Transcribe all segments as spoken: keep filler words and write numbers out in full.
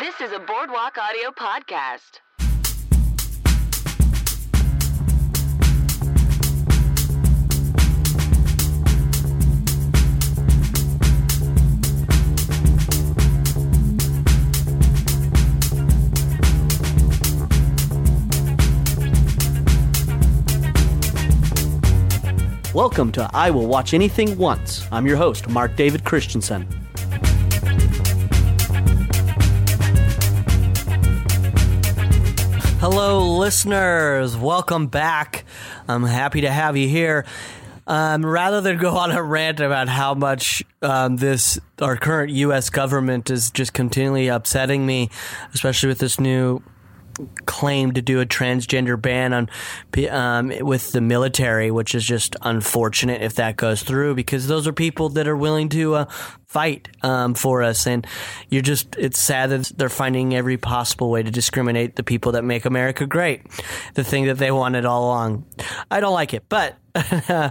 This is a Boardwalk Audio podcast. Welcome to I Will Watch Anything Once. I'm your host, Mark David Christensen. Hello, listeners. Welcome back. I'm happy to have you here. Um, rather than go on a rant about how much um, this our current U S government is just continually upsetting me, especially with this new claim to do a transgender ban on um, with the military, which is just unfortunate if that goes through, because those are people that are willing to uh, fight um, for us, and you're just it's sad that they're finding every possible way to discriminate the people that make America great, the thing that they wanted all along. I don't like it, but uh,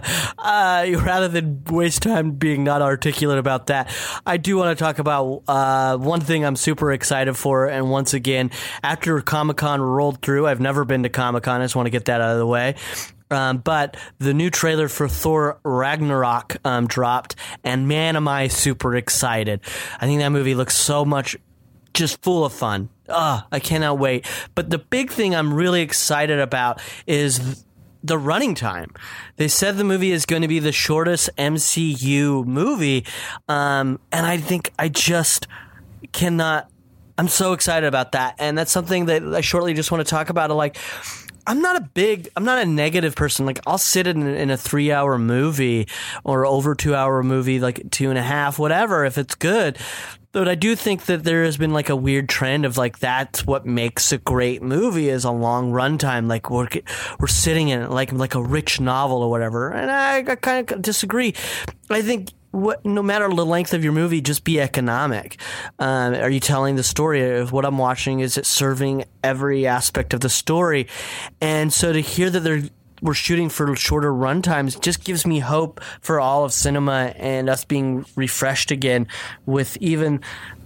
rather than waste time being not articulate about that, I do want to talk about uh, one thing I'm super excited for. And once again, after Comic-Con rolled through, I've never been to Comic-Con. I just want to get that out of the way. Um, but the new trailer for Thor Ragnarok um, dropped, and man, am I super excited. I think that movie looks so much just full of fun. Ugh, I cannot wait. But the big thing I'm really excited about is the running time. They said the movie is going to be the shortest M C U movie, um, and I think I just cannot. I'm so excited about that, and that's something that I shortly just want to talk about. Like, I'm not a big, I'm not a negative person. Like, I'll sit in, in a three-hour movie or over two-hour movie, like two and a half, whatever, if it's good. But I do think that there has been like a weird trend of like that's what makes a great movie is a long runtime. Like we're we're sitting in it like like a rich novel or whatever. And I, I kind of disagree. I think what no matter the length of your movie, just be economic. Um, are you telling the story of what I'm watching? Is it serving every aspect of the story? And so to hear that they're we're shooting for shorter run times just gives me hope for all of cinema and us being refreshed again with even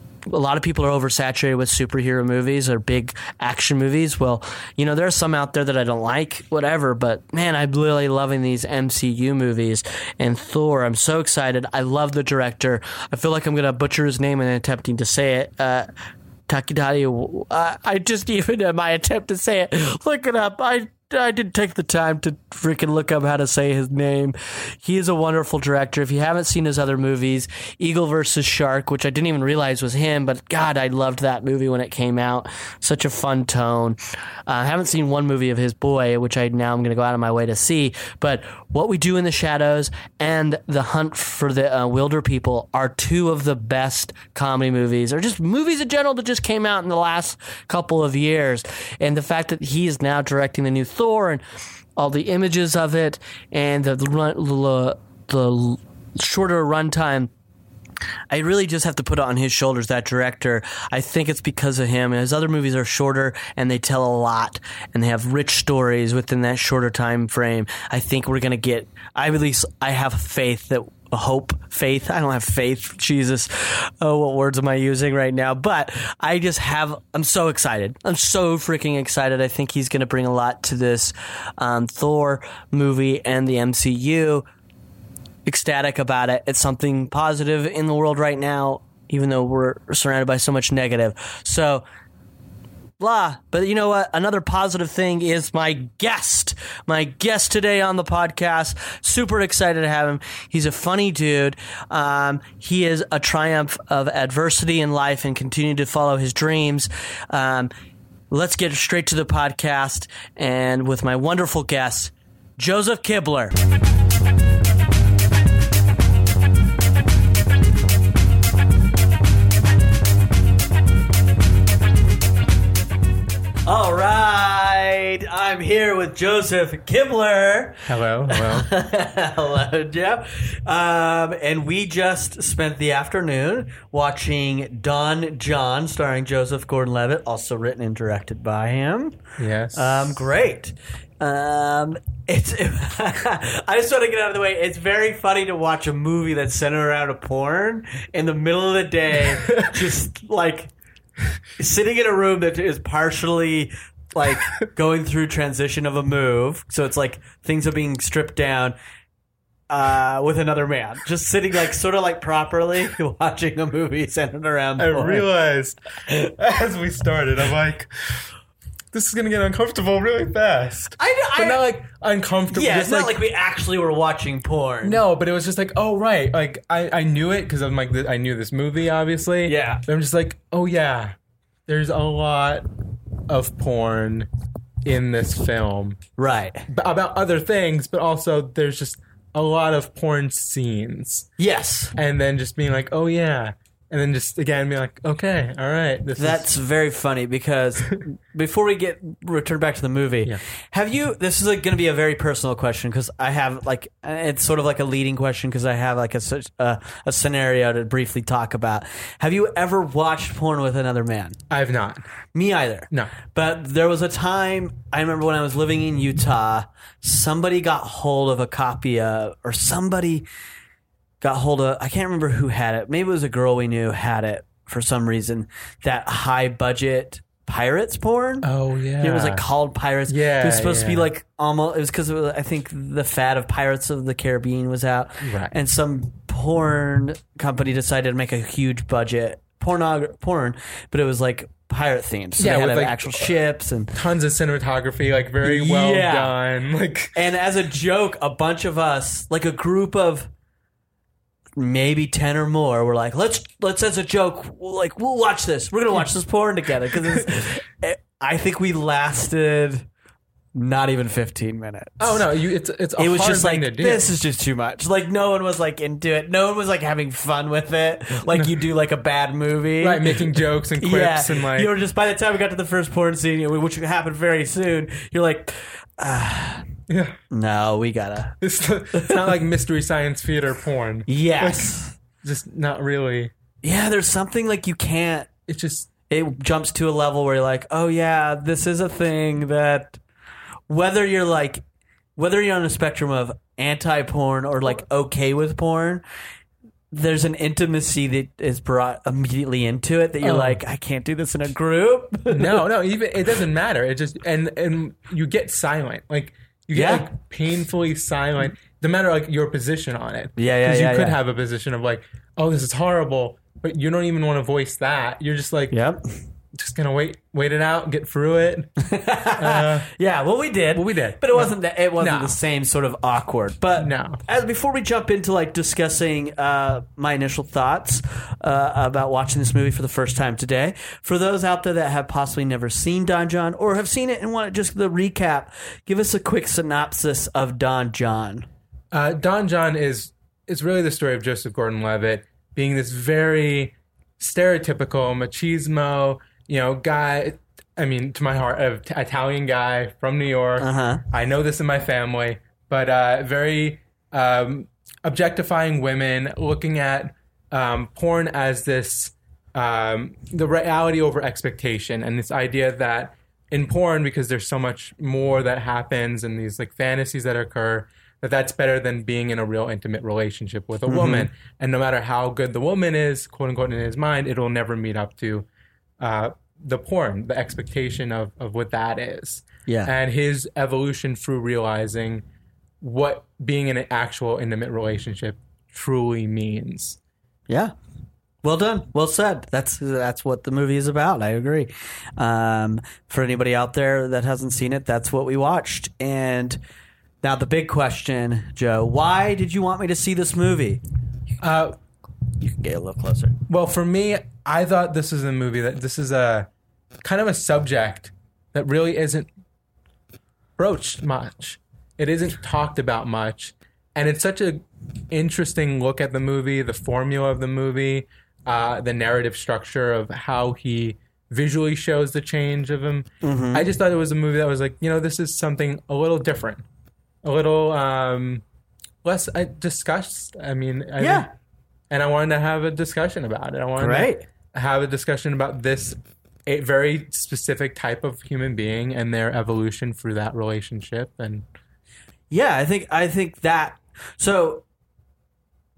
a lot of people are oversaturated with superhero movies or big action movies. Well, you know, there are some out there that I don't like, whatever, but man, I'm really loving these M C U movies. And Thor, I'm so excited. I love the director. I feel like I'm going to butcher his name in attempting to say it. Uh, Takidari, uh, I just even in my attempt to say it, look it up. I I didn't take the time to freaking look up how to say his name. He is a wonderful director. If you haven't seen his other movies, Eagle versus Shark, which I didn't even realize was him, but God, I loved that movie when it came out. Such a fun tone. Uh, I haven't seen one movie of his, Boy, which I now I'm going to go out of my way to see. But What We Do in the Shadows and The Hunt for the uh, Wilder People are two of the best comedy movies, or just movies in general that just came out in the last couple of years. And the fact that he is now directing the new Thor and all the images of it and the the, the shorter runtime, I really just have to put it on his shoulders, that director. I think it's because of him. His other movies are shorter and they tell a lot and they have rich stories within that shorter time frame. I think we're going to get, I at least, I have faith that hope, faith. I don't have faith. Jesus. Oh, what words am I using right now? But I just have, I'm so excited. I'm so freaking excited. I think he's going to bring a lot to this um, Thor movie and the M C U. Ecstatic about it. It's something positive in the world right now, even though we're surrounded by so much negative. So, blah. But you know what? Another positive thing is my guest. My guest today on the podcast. Super excited to have him. He's a funny dude. Um, he is a triumph of adversity in life and continue to follow his dreams. Um, let's get straight to the podcast and with my wonderful guest, Joseph Kibler. All right, I'm here with Joseph Kibler. Hello, hello. Hello, Jeff. Um, and we just spent the afternoon watching Don John, starring Joseph Gordon-Levitt, also written and directed by him. Yes. Um, great. Um, it's. I just want to get out of the way. It's very funny to watch a movie that's centered around a porn in the middle of the day, just like sitting in a room that is partially like going through transition of a move. So it's like things are being stripped down uh, with another man. Just sitting like sort of like properly watching a movie centered around I porn. realized as we started, I'm like, this is going to get uncomfortable really fast. I know. But I, not like uncomfortable. yeah, just it's not like, we actually were watching porn. No, but it was just like, oh, right. Like, I, I knew it because I'm like, I knew this movie, obviously. Yeah. But I'm just like, oh, yeah. There's a lot of porn in this film. Right. B- about other things, but also there's just a lot of porn scenes. Yes. And then just being like, oh, yeah. And then just, again, being like, okay, all right. This That's is... very funny because before we get return back to the movie, Yeah. have you, this is like going to be a very personal question because I have like, it's sort of like a leading question because I have like a, such- uh, a scenario to briefly talk about. Have you ever watched porn with another man? I've not. Me either. No. But there was a time, I remember when I was living in Utah, somebody got hold of a copy of, or somebody got hold of, I can't remember who had it. Maybe it was a girl we knew had it for some reason. That high budget pirates porn. Oh, yeah. It was like called Pirates. Yeah, It was supposed to be yeah. like almost, it was because I think the fad of Pirates of the Caribbean was out. Right. And some porn company decided to make a huge budget pornog- porn, but it was like pirate themed. So Yeah, they had with, to have like, actual ships and Tons of cinematography, like very well Yeah. done. Like, and as a joke, a bunch of us, like a group of maybe ten or more, were like, let's let's as a joke, we'll, like we'll watch this. We're gonna watch this porn together because I think we lasted not even fifteen minutes. oh no, you it's it's a It was hard just thing like to do. this is just too much. Like no one was like into it. No one was like having fun with it. Like you do like a bad movie, right, making jokes and quips yeah, and like you know, just by the time we got to the first porn scene, which happened very soon, you're like, ah, yeah. no, we gotta. It's, it's not like mystery science theater porn. Yes. Just not really. Yeah, there's something like you can't. It's just It jumps to a level where you're like, oh yeah, this is a thing that whether you're like, whether you're on a spectrum of anti-porn or like okay with porn, there's an intimacy that is brought immediately into it that you're Oh. like, I can't do this in a group. no, no. Even it doesn't matter. It just and and you get silent. Like you get Yeah. like painfully silent. No matter like your position on it. Yeah, yeah, Because yeah, you could yeah. have a position of like, oh, this is horrible, but you don't even want to voice that. You're just like, Yep. just gonna wait, wait it out, get through it. uh, Yeah, well, we did. Well, we did. but it wasn't that. It wasn't No. the same sort of awkward. But No. as before we jump into like discussing uh, my initial thoughts uh, about watching this movie for the first time today, for those out there that have possibly never seen Don John or have seen it and want just the recap, give us a quick synopsis of Don John. Uh, Don John is is really the story of Joseph Gordon-Levitt being this very stereotypical machismo, you know, guy. I mean, to my heart, uh, t- Italian guy from New York. Uh-huh. I know this in my family, but uh, very um, objectifying women, looking at um, porn as this um, the reality over expectation, and this idea that in porn, because there's so much more that happens and these like fantasies that occur, that that's better than being in a real intimate relationship with a woman. And no matter how good the woman is, quote unquote, in his mind, it'll never meet up to uh, the porn, the expectation of, of what that is. Yeah. And his evolution through realizing what being in an actual intimate relationship truly means. Yeah. Well done. Well said. That's that's what the movie is about. I agree. Um, for anybody out there that hasn't seen it, that's what we watched. And now the big question, Joe, why did you want me to see this movie? Uh, You can get a little closer. Well, for me, I thought this is a movie that this is a kind of a subject that really isn't broached much. It isn't talked about much, and it's such a interesting look at the movie, the formula of the movie, uh, the narrative structure of how he visually shows the change of him. I just thought it was a movie that was like, you know, this is something a little different, a little um, less uh, discussed. I mean, I Yeah. think- and I wanted to have a discussion about it. I wanted Great. to have a discussion about this a very specific type of human being and their evolution through that relationship. And Yeah, I think I think that. So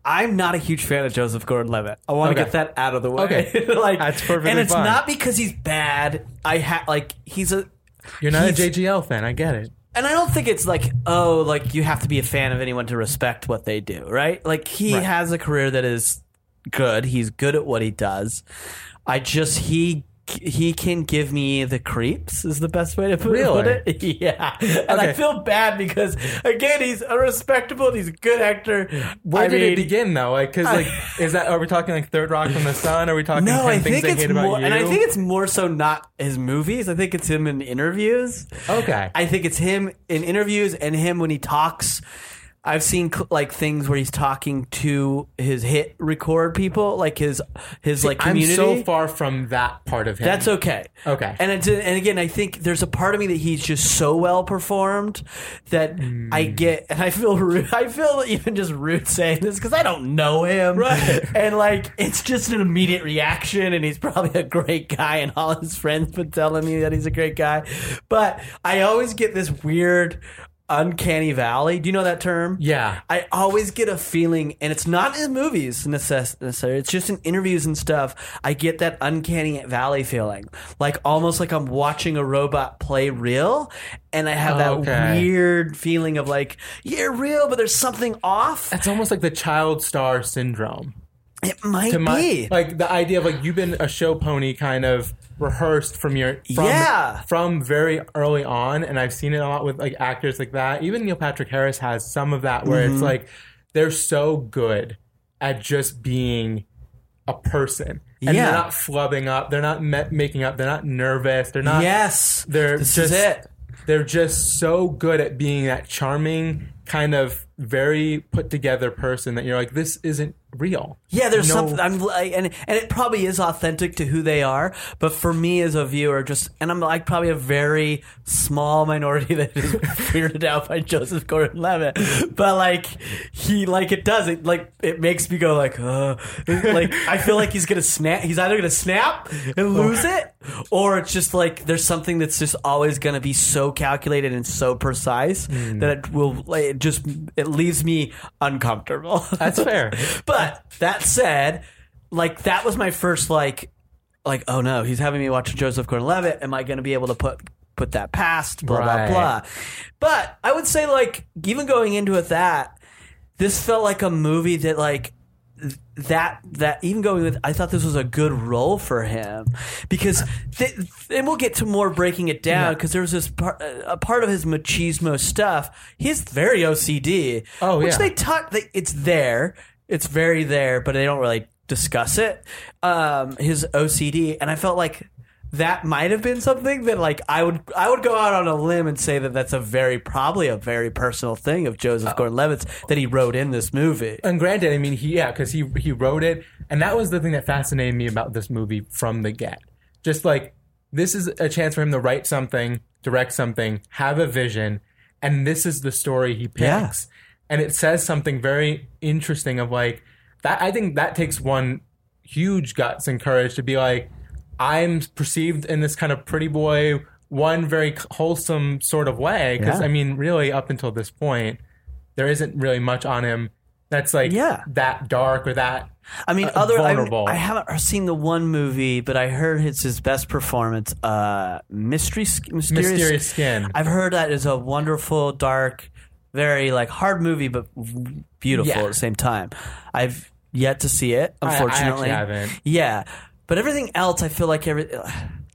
I'm not a huge fan of Joseph Gordon-Levitt. I want to Okay. get that out of the way. Okay. like, That's perfectly And it's fine. not because he's bad. I ha- like he's a. You're not he's- a J G L fan. I get it. And I don't think it's like, oh, like you have to be a fan of anyone to respect what they do, right? Like he Right. has a career that is good. He's good at what he does. I just he he can give me the creeps is the best way to put, Really? put it. Yeah, and I Okay. feel bad because again he's a respectable, he's a good actor. Where I did mean, it begin though? Like, cause like, is that? Are we talking like Third Rock from the Sun? Are we talking? No, ten I things think I it's hate about more, you? and I think it's more so not his movies. I think it's him in interviews. Okay. I think it's him in interviews and him when he talks. I've seen cl- like things where he's talking to his hit record people, like his his like I'm community. so far from that part of him. That's okay. Okay. And it's, and again, I think there's a part of me that he's just so well performed that I Hmm. get, and I feel rude. I feel even just rude saying this because I don't know him, Right. And like it's just an immediate reaction, and he's probably a great guy, and all his friends been telling me that he's a great guy, but I always get this weird. Uncanny valley. Do you know that term? Yeah. I always get a feeling, and it's not in movies necess- necessarily, it's just in interviews and stuff. I get that uncanny valley feeling. Like almost like I'm watching a robot play real, and I have that Okay. weird feeling of like, you're real, but there's something off. That's almost like the child star syndrome. It might To my, be. like the idea of like you've been a show pony kind of rehearsed from your from, Yeah. from very early on, and I've seen it a lot with like actors like that. Even Neil Patrick Harris has some of that where Mm-hmm. it's like they're so good at just being a person, and Yeah. they're not flubbing up, they're not me- making up, they're not nervous, they're not. yes. they're this just is it. they're just so good at being that charming kind of very put together person that you're like, this isn't real. Yeah, there's No- something, I'm like, and and it probably is authentic to who they are. But for me as a viewer, just and I'm like probably a very small minority that is weirded out by Joseph Gordon-Levitt. But like he, like it does it, like it makes me go like, uh, like I feel like he's gonna snap. He's either gonna snap and lose it, or it's just like there's something that's just always gonna be so calculated and so precise that it will, like, it just it leaves me uncomfortable. That's fair. But that said, like that was my first like, like oh no, he's having me watch Joseph Gordon-Levitt. Am I going to be able to put put that past? Blah Right. blah blah. But I would say like even going into it, that this felt like a movie that like th- that that even going with, I thought this was a good role for him because th- and we'll get to more breaking it down because there was this part, a part of his machismo stuff. He's very O C D. Oh, which yeah. they talk. They, it's there. It's very there, but they don't really discuss it. Um, his O C D, and I felt like that might have been something that, like, I would I would go out on a limb and say that that's a very probably a very personal thing of Joseph Gordon-Levitt's that he wrote in this movie. And granted, I mean, he yeah, because he he wrote it, and that was the thing that fascinated me about this movie from the get. Just like this is a chance for him to write something, direct something, have a vision, and this is the story he picks. Yeah. And it says something very interesting of like that. I think that takes one huge guts and courage to be like, I'm perceived in this kind of pretty boy, one very wholesome sort of way. Because Yeah. I mean, really, up until this point, there isn't really much on him that's like Yeah. that dark or that. I mean, uh, other I, vulnerable. I haven't seen the one movie, but I heard it's his best performance. Uh, Mystery, Mysterious, Mysterious Skin. I've heard that is a wonderful, dark, very like hard movie, but beautiful Yeah. at the same time. I've yet to see it, I- I unfortunately. actually haven't. Yeah, but everything else, I feel like every, and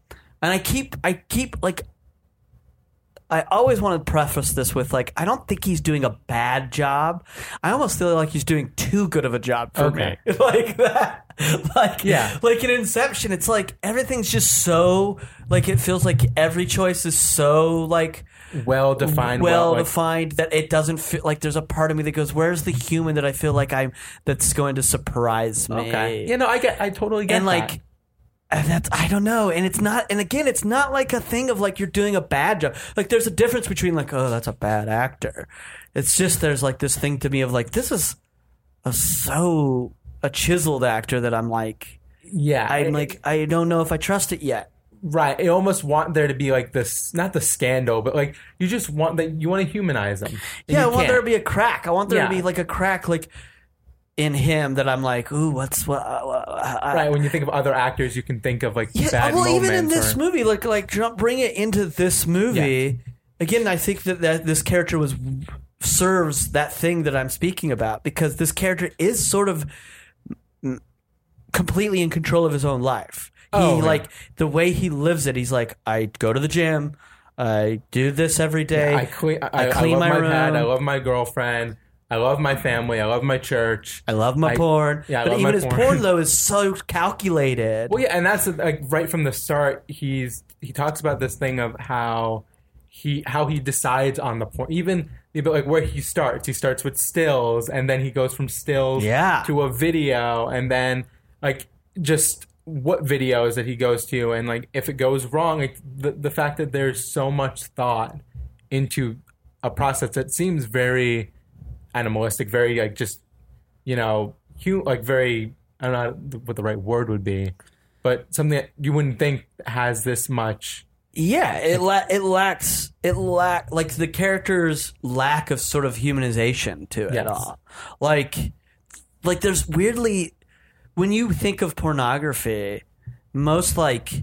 I keep, I keep like. I always want to preface this with like, I don't think he's doing a bad job. I almost feel like he's doing too good of a job for Okay. me. Like that. Like, Yeah. like in Inception, it's like everything's just so, like it feels like every choice is so like Well defined. well like- defined that it doesn't feel like there's a part of me that goes, where's the human that I feel like I'm, that's going to surprise me? Okay. You know, I get. I totally get and like that. and that's I don't know, and it's not, and again, it's not like a thing of like you're doing a bad job. Like there's a difference between like, oh, that's a bad actor. It's just there's like this thing to me of like, this is a so a chiseled actor that I'm like, Yeah. I'm it- like I don't know if I trust it yet. Right. You almost want there to be like this, not the scandal, but like you just want that, you want to humanize them. And Yeah, I you want there to can't. be a crack. I want there Yeah. to be like a crack, like in him that I'm like, ooh, what's what? Uh, I, Right. When you think of other actors, you can think of like yeah, bad well, moments. even in this or, movie, like like jump, bring it into this movie again. I think that, that this character was serves that thing that I'm speaking about, because this character is sort of completely in control of his own life. He Oh, yeah. like the way he lives it. He's like, I go to the gym, I do this every day. I clean. I, I clean I love my my, room. pet. I love my girlfriend. I love my family. I love my church. I love my I- porn. yeah, I but love even my his porn. porn though is so calculated. Well, yeah, and that's like right from the start. He's he talks about this thing of how he how he decides on the porn. Even even like where he starts. He starts with stills, and then he goes from stills Yeah. to a video, and then like just what videos that he goes to, and like if it goes wrong, like the the fact that there's so much thought into a process that seems very animalistic, very like just you know, hu- like very I don't know what the right word would be, but something that you wouldn't think has this much. Yeah, it la- it lacks it lack like the character's lack of sort of humanization to it Yes. all. Like like there's weirdly when you think of pornography, most like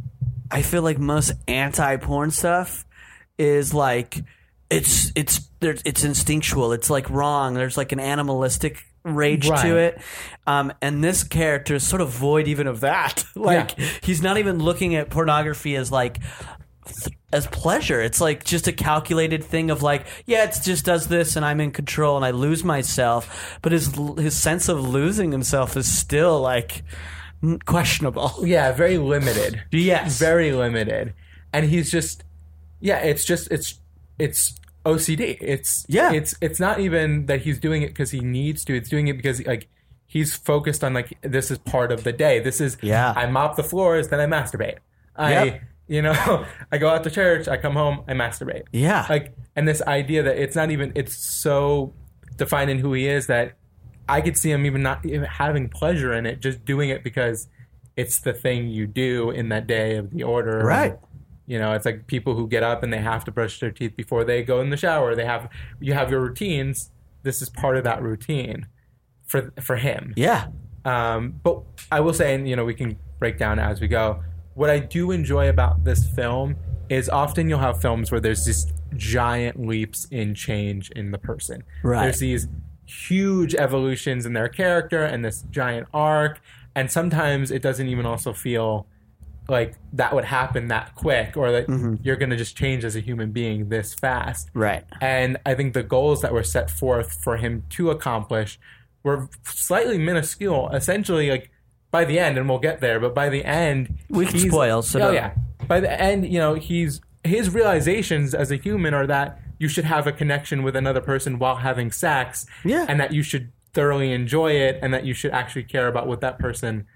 I feel like most anti-porn stuff is like it's it's there's it's instinctual. It's like wrong. There's like an animalistic rage Right. to it. Um, and this character is sort of void even of that. like Yeah. he's not even looking at pornography as like th- as pleasure. It's like just a calculated thing of like, yeah, it just does this and I'm in control and I lose myself. But his his sense of losing himself is still like mm, questionable. Yeah, very limited. Yes. Very limited, and he's just yeah. It's just it's it's O C D. It's Yeah. It's it's not even that he's doing it because he needs to. It's doing it because like he's focused on like this is part of the day. This is Yeah. I mop the floors, then I masturbate. I Yep. you know I go out to church. I come home. I masturbate. Yeah. Like and this idea that it's not even it's so defined in who he is that I could see him even not even having pleasure in it, just doing it because it's the thing you do in that day of the order. Right. You know, it's like people who get up and they have to brush their teeth before they go in the shower. They have you have your routines. This is part of that routine for for him. Yeah. Um, but I will say, and you know, we can break down as we go. What I do enjoy about this film is often you'll have films where there's these giant leaps in change in the person. Right. There's these huge evolutions in their character and this giant arc, and sometimes it doesn't even also feel like that would happen that quick, or that Mm-hmm. you're going to just change as a human being this fast. Right. And I think the goals that were set forth for him to accomplish were slightly minuscule. Essentially, like by the end, and we'll get there, but by the end, We can he's- spoil, so oh don't- yeah. By the end, you know, he's his realizations as a human are that you should have a connection with another person while having sex, Yeah. and that you should thoroughly enjoy it, and that you should actually care about what that person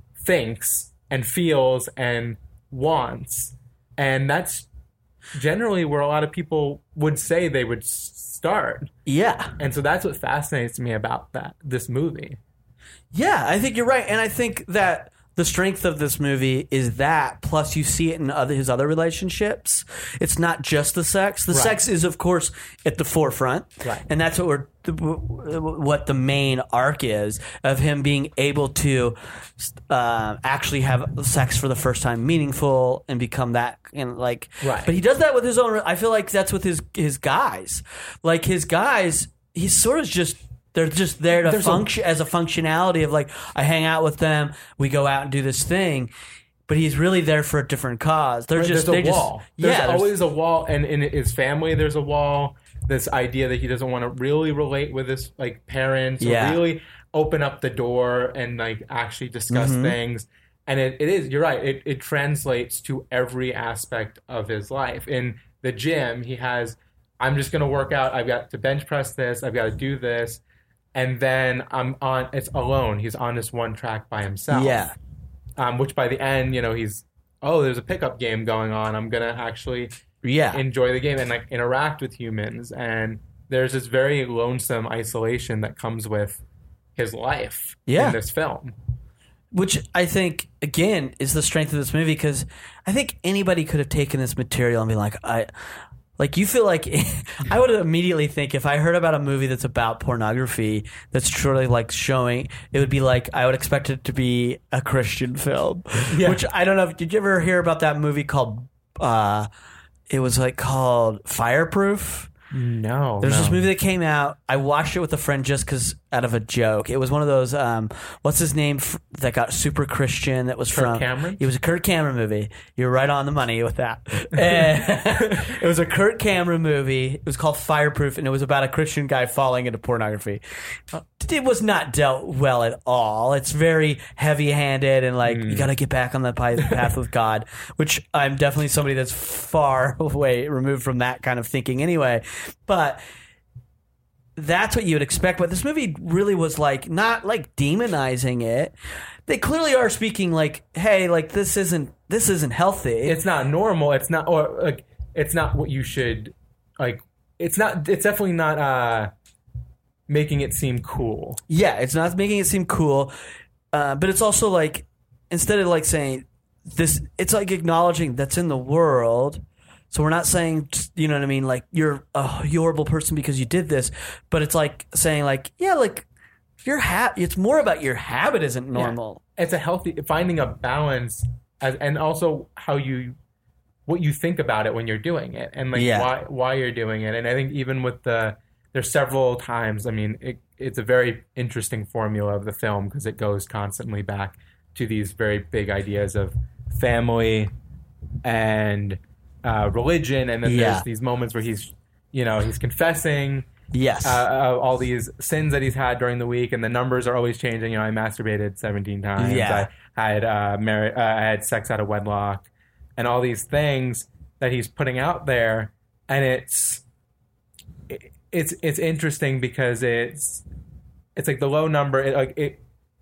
thinks and feels and wants. And that's generally where a lot of people would say they would s- start. Yeah. And so that's what fascinates me about that this movie. Yeah, I think you're right, and I think that the strength of this movie is that. Plus, you see it in other his other relationships. It's not just the sex. The Right. sex is, of course, at the forefront, Right. and that's what we're what the main arc is of him being able to uh, actually have sex for the first time, meaningful, and become that and like. Right. But he does that with his own. I feel like that's with his his guys. Like his guys, he's sort of just. They're just there to There's a- function as a functionality of like I hang out with them, we go out and do this thing, but he's really there for a different cause. They're just there's a they wall. just There's yeah, there's- always a wall, and in his family, there's a wall. This idea that he doesn't want to really relate with his like parents, Yeah. or really open up the door and like actually discuss Mm-hmm. things. And it, it is, you're right. It, it translates to every aspect of his life. In the gym, he has, I'm just going to work out. I've got to bench press this. I've got to do this. And then I'm on, it's alone. He's on this one track by himself. Yeah. Um, which by the end, you know, he's, oh, there's a pickup game going on. I'm going to actually yeah. enjoy the game and like interact with humans. And there's this very lonesome isolation that comes with his life Yeah. in this film. Which I think again is the strength of this movie because I think anybody could have taken this material and be like, I Like, you feel like I would immediately think if I heard about a movie that's about pornography that's truly like showing, it would be like I would expect it to be a Christian film. Yeah. Which I don't know. Did you ever hear about that movie called? Uh, it was like called Fireproof. No, There's no. this movie that came out. I watched it with a friend just because out of a joke. It was one of those. Um, what's his name f- that got super Christian? That was Kirk from Cameron? It was a Kurt Cameron movie. You're right on the money with that. And it was a Kurt Cameron movie. It was called Fireproof, and it was about a Christian guy falling into pornography. It was not dealt well at all. It's very heavy-handed and like Mm. you got to get back on the pi- path with God. Which I'm definitely somebody that's far away removed from that kind of thinking anyway. But that's what you would expect. But this movie really was like not like demonizing it. They clearly are speaking like, hey, like this isn't this isn't healthy. It's not normal. It's not, or like, it's not what you should like. It's not. It's definitely not uh, making it seem cool. Yeah, it's not making it seem cool. Uh, but it's also like instead of like saying this, it's like acknowledging that's in the world. So we're not saying, you know what I mean, like you're a horrible person because you did this, but it's like saying like, yeah, like your ha- it's more about your habit isn't normal. Yeah. It's a healthy finding a balance, as, and also how you, what you think about it when you're doing it, and like Yeah. why why you're doing it. And I think even with the, there's several times. I mean, it, it's a very interesting formula of the film because it goes constantly back to these very big ideas of family and uh, religion, and then Yeah. there's these moments where he's, you know, he's confessing. Yes. Uh, uh, all these sins that he's had during the week, and the numbers are always changing. You know, I masturbated seventeen times. Yeah. I had uh, mar- uh, I had sex out of wedlock, and all these things that he's putting out there, and it's it, it's it's interesting because it's it's like the low number. It like it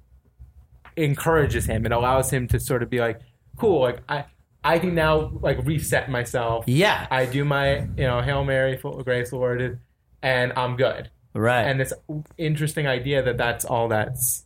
encourages him. It allows him to sort of be like, cool. Like I. I can now like reset myself. Yeah. I do my, you know, Hail Mary, full of grace, Lord, and I'm good. Right. And this interesting idea that that's all that's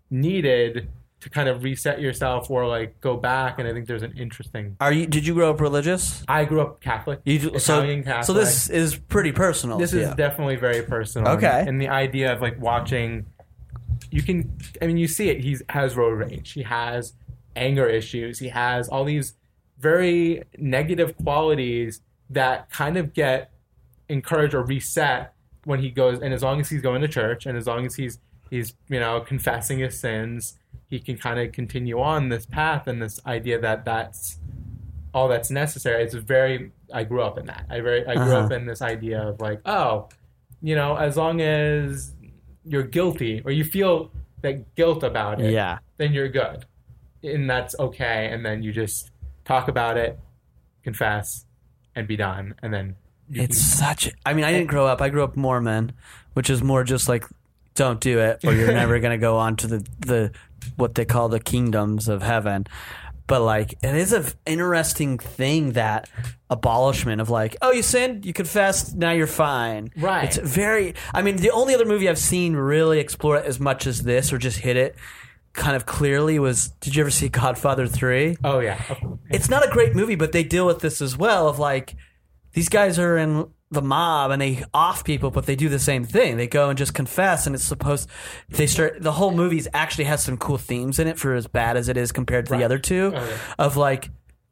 needed to kind of reset yourself or like go back. And I think there's an interesting. Are you? Did you grow up religious? I grew up Catholic, You do- so, Italian Catholic. so this is pretty personal. This to is you. definitely very personal. Okay. And the idea of like watching, you can, I mean, you see it. He has road rage. He has anger issues. He has all these very negative qualities that kind of get encouraged or reset when he goes, and as long as he's going to church and as long as he's he's you know confessing his sins, he can kind of continue on this path and this idea that that's all that's necessary. It's very I grew up in that. I very I grew Uh-huh. up in this idea of like, oh, you know, as long as you're guilty or you feel that guilt about it, Yeah. then you're good, and that's okay. And then you just talk about it, confess, and be done. And then you It's such. I mean, I didn't grow up. I grew up Mormon, which is more just like, don't do it, or you're never going to go on to the the what they call the kingdoms of heaven. But like, it is an interesting thing, that abolishment of like, oh, you sinned, you confessed, now you're fine. Right. It's very. I mean, the only other movie I've seen really explore it as much as this, or just hit it kind of clearly, was, did you ever see Godfather three? oh yeah, It's not a great movie, but they deal with this as well, of like, these guys are in the mob and they off people, but they do the same thing. They go and just confess, and it's supposed, they start, the whole movie actually has some cool themes in it for as bad as it is compared to Right. the other two, Oh, yeah. of like,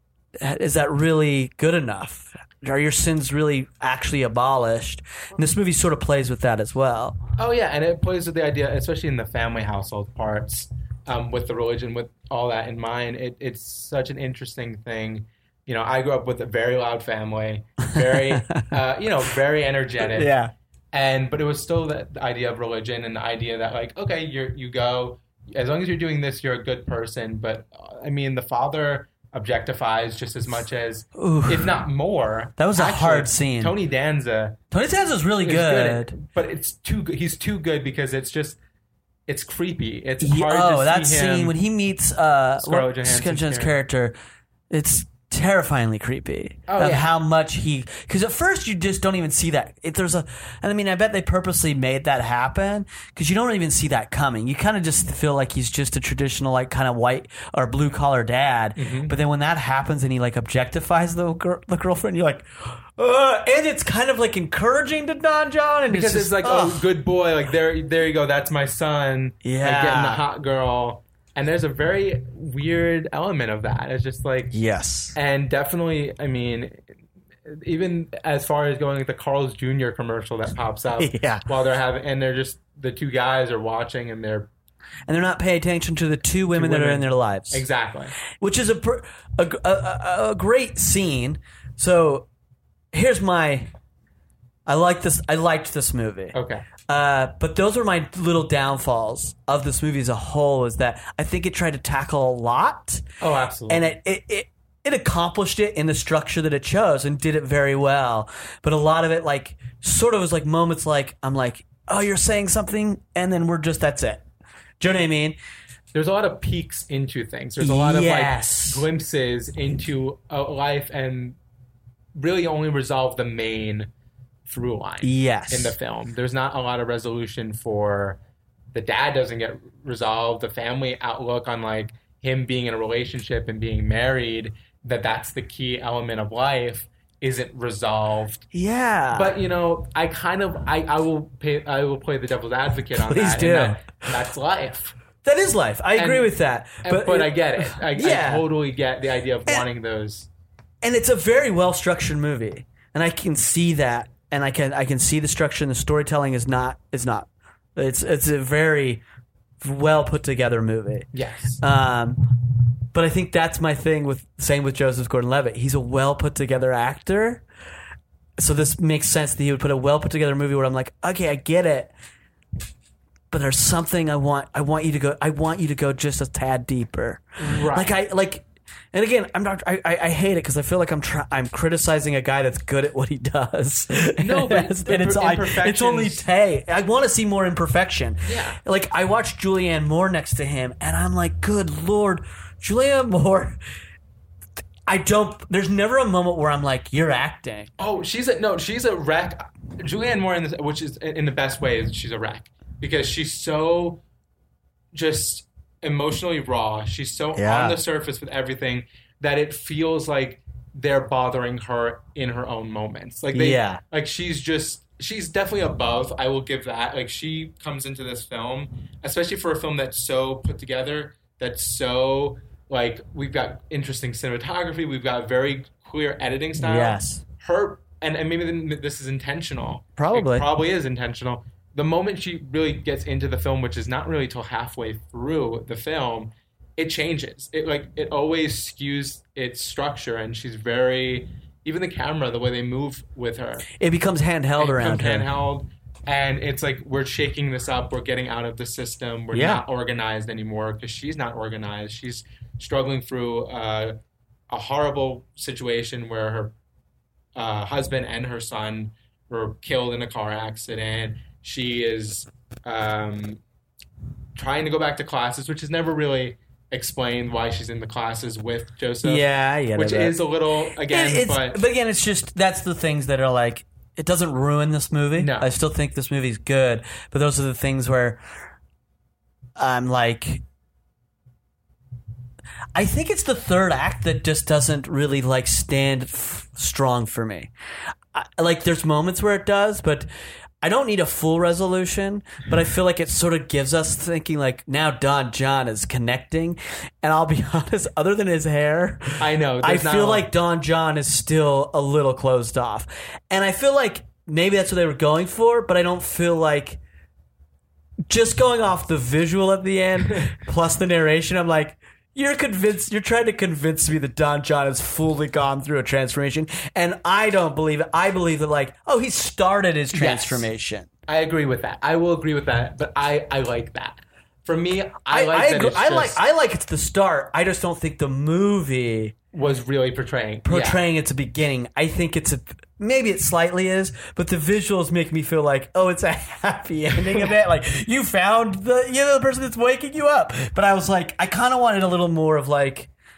is that really good enough? Are your sins really actually abolished? And this movie sort of plays with that as well. Oh yeah, and it plays with the idea, especially in the family household parts, um, with the religion, with all that in mind. It, it's such an interesting thing. You know, I grew up with a very loud family, very, uh, you know, very energetic. Yeah. And but it was still the, the idea of religion and the idea that like, okay, you you go, as long as you're doing this, you're a good person. But uh, I mean, the father objectifies just as much as, Oof. if not more. That was a Actually, hard scene. Tony Danza Tony Danza's really is good. good, but it's too good. He's too good because it's just it's creepy. It's He- hard oh, to that see him. scene when he meets uh, Scarlett what- Johansson's Scarlett Johansson's character. It's terrifyingly creepy Oh, of yeah. how much he, because at first you just don't even see that. If there's a, and I mean, I bet they purposely made that happen because you don't even see that coming. You kind of just feel like he's just a traditional, like, kind of white or blue collar dad. Mm-hmm. But then when that happens and he like objectifies the gir- the girlfriend, you're like, uh, and it's kind of like encouraging to Don John, and Because it's, it's, just, like, ugh. oh, good boy, like there, there you go, that's my son. Yeah. like, getting the hot girl, and there's a very weird element of that. It's just like, Yes. and definitely, I mean, even as far as going like the Carl's Junior commercial that pops up Yeah. while they're having, and they're just the two guys are watching, and they're And they're not paying attention to the two women, that are women. in their lives. exactly. Which is a, pr- a, a, a, a great scene. So here's my, I like this, I liked this movie. Okay. Uh, but those are my little downfalls of this movie as a whole, is that I think it tried to tackle a lot. Oh, absolutely. And it, it, it, it accomplished it in the structure that it chose and did it very well. But a lot of it, like, sort of was like moments like, I'm like, oh, you're saying something, and then we're just, that's it. Do you know what I mean? There's a lot of peeks into things. There's a lot Yes. of like glimpses into a life, and really only resolve the main through line Yes. in the film. There's not a lot of resolution for the dad doesn't get resolved. The family outlook on like him being in a relationship and being married, that that's the key element of life, isn't resolved. Yeah. But you know, I kind of I, I will pay I will play the devil's advocate on Please that. do. And that, that's life. that is life. I agree And- with that. But, but I get it. I, Yeah. I totally get the idea of wanting those. And it's a very well structured movie, and I can see that, and I can I can see the structure, and the storytelling is not is not. It's it's a very well put together movie. Yes. Um, but I think that's my thing with same with Joseph Gordon-Levitt. He's a well put together actor, so this makes sense that he would put a well put together movie where I'm like, okay, I get it, but there's something I want. I want you to go. I want you to go just a tad deeper. Right. Like I like. And again, I'm not. I, I, I hate it because I feel like I'm try, I'm criticizing a guy that's good at what he does. No, but and the it's imper- like it's only imperfections- Tay. I want to see more imperfection. Yeah. Like I watched Julianne Moore next to him, and I'm like, good lord, Julianne Moore. I don't. There's never a moment where I'm like, you're acting. Oh, she's a no. She's a wreck. Julianne Moore, in this, which is in the best way, is she's a wreck because she's so just emotionally raw. She's so Yeah. on the surface with everything that it feels like they're bothering her in her own moments. Like they, Yeah. like she's just. She's definitely above. I will give that. Like she comes into this film, especially for a film that's so put together, that's so like we've got interesting cinematography, we've got very clear editing style. Yes. Her and, and maybe this is intentional. Probably. It probably is intentional. The moment she really gets into the film, which is not really till halfway through the film, it changes. It like it always skews its structure, and she's very. Even the camera, the way they move with her, It becomes handheld it around becomes her. handheld, and it's like we're shaking this up. We're getting out of the system. We're Yeah. not organized anymore because she's not organized. She's struggling through uh, a horrible situation where her uh, husband and her son were killed in a car accident. She is um, trying to go back to classes, which is never really explained why she's in the classes with Joseph. Yeah, I get which it. is a little again, It- it's, but but again, it's just that's the things that are like it doesn't ruin this movie. No. I still think this movie's good, but those are the things where I'm like, I think it's the third act that just doesn't really like stand f- strong for me. I, like, there's moments where it does, but I don't need a full resolution, but I feel like it sort of gives us thinking like now Don John is connecting, and I'll be honest, other than his hair, I know. I there's not feel a- like Don John is still a little closed off. And I feel like maybe that's what they were going for, but I don't feel like just going off the visual at the end plus the narration, I'm like, you're convinced, you're trying to convince me that Don John has fully gone through a transformation. And I don't believe it. I believe that like, oh, he started his transformation. I agree with that. I will agree with that, but I, I like that. For me, I, I, like I, that agree, it's I like just I like it's the start. I just don't think the movie was really portraying. portraying at the beginning. I think it's a maybe it slightly is, but the visuals make me feel like, oh, it's a happy ending of it. Like you found the you know the person that's waking you up. But I was like, I kind of wanted a little more of like,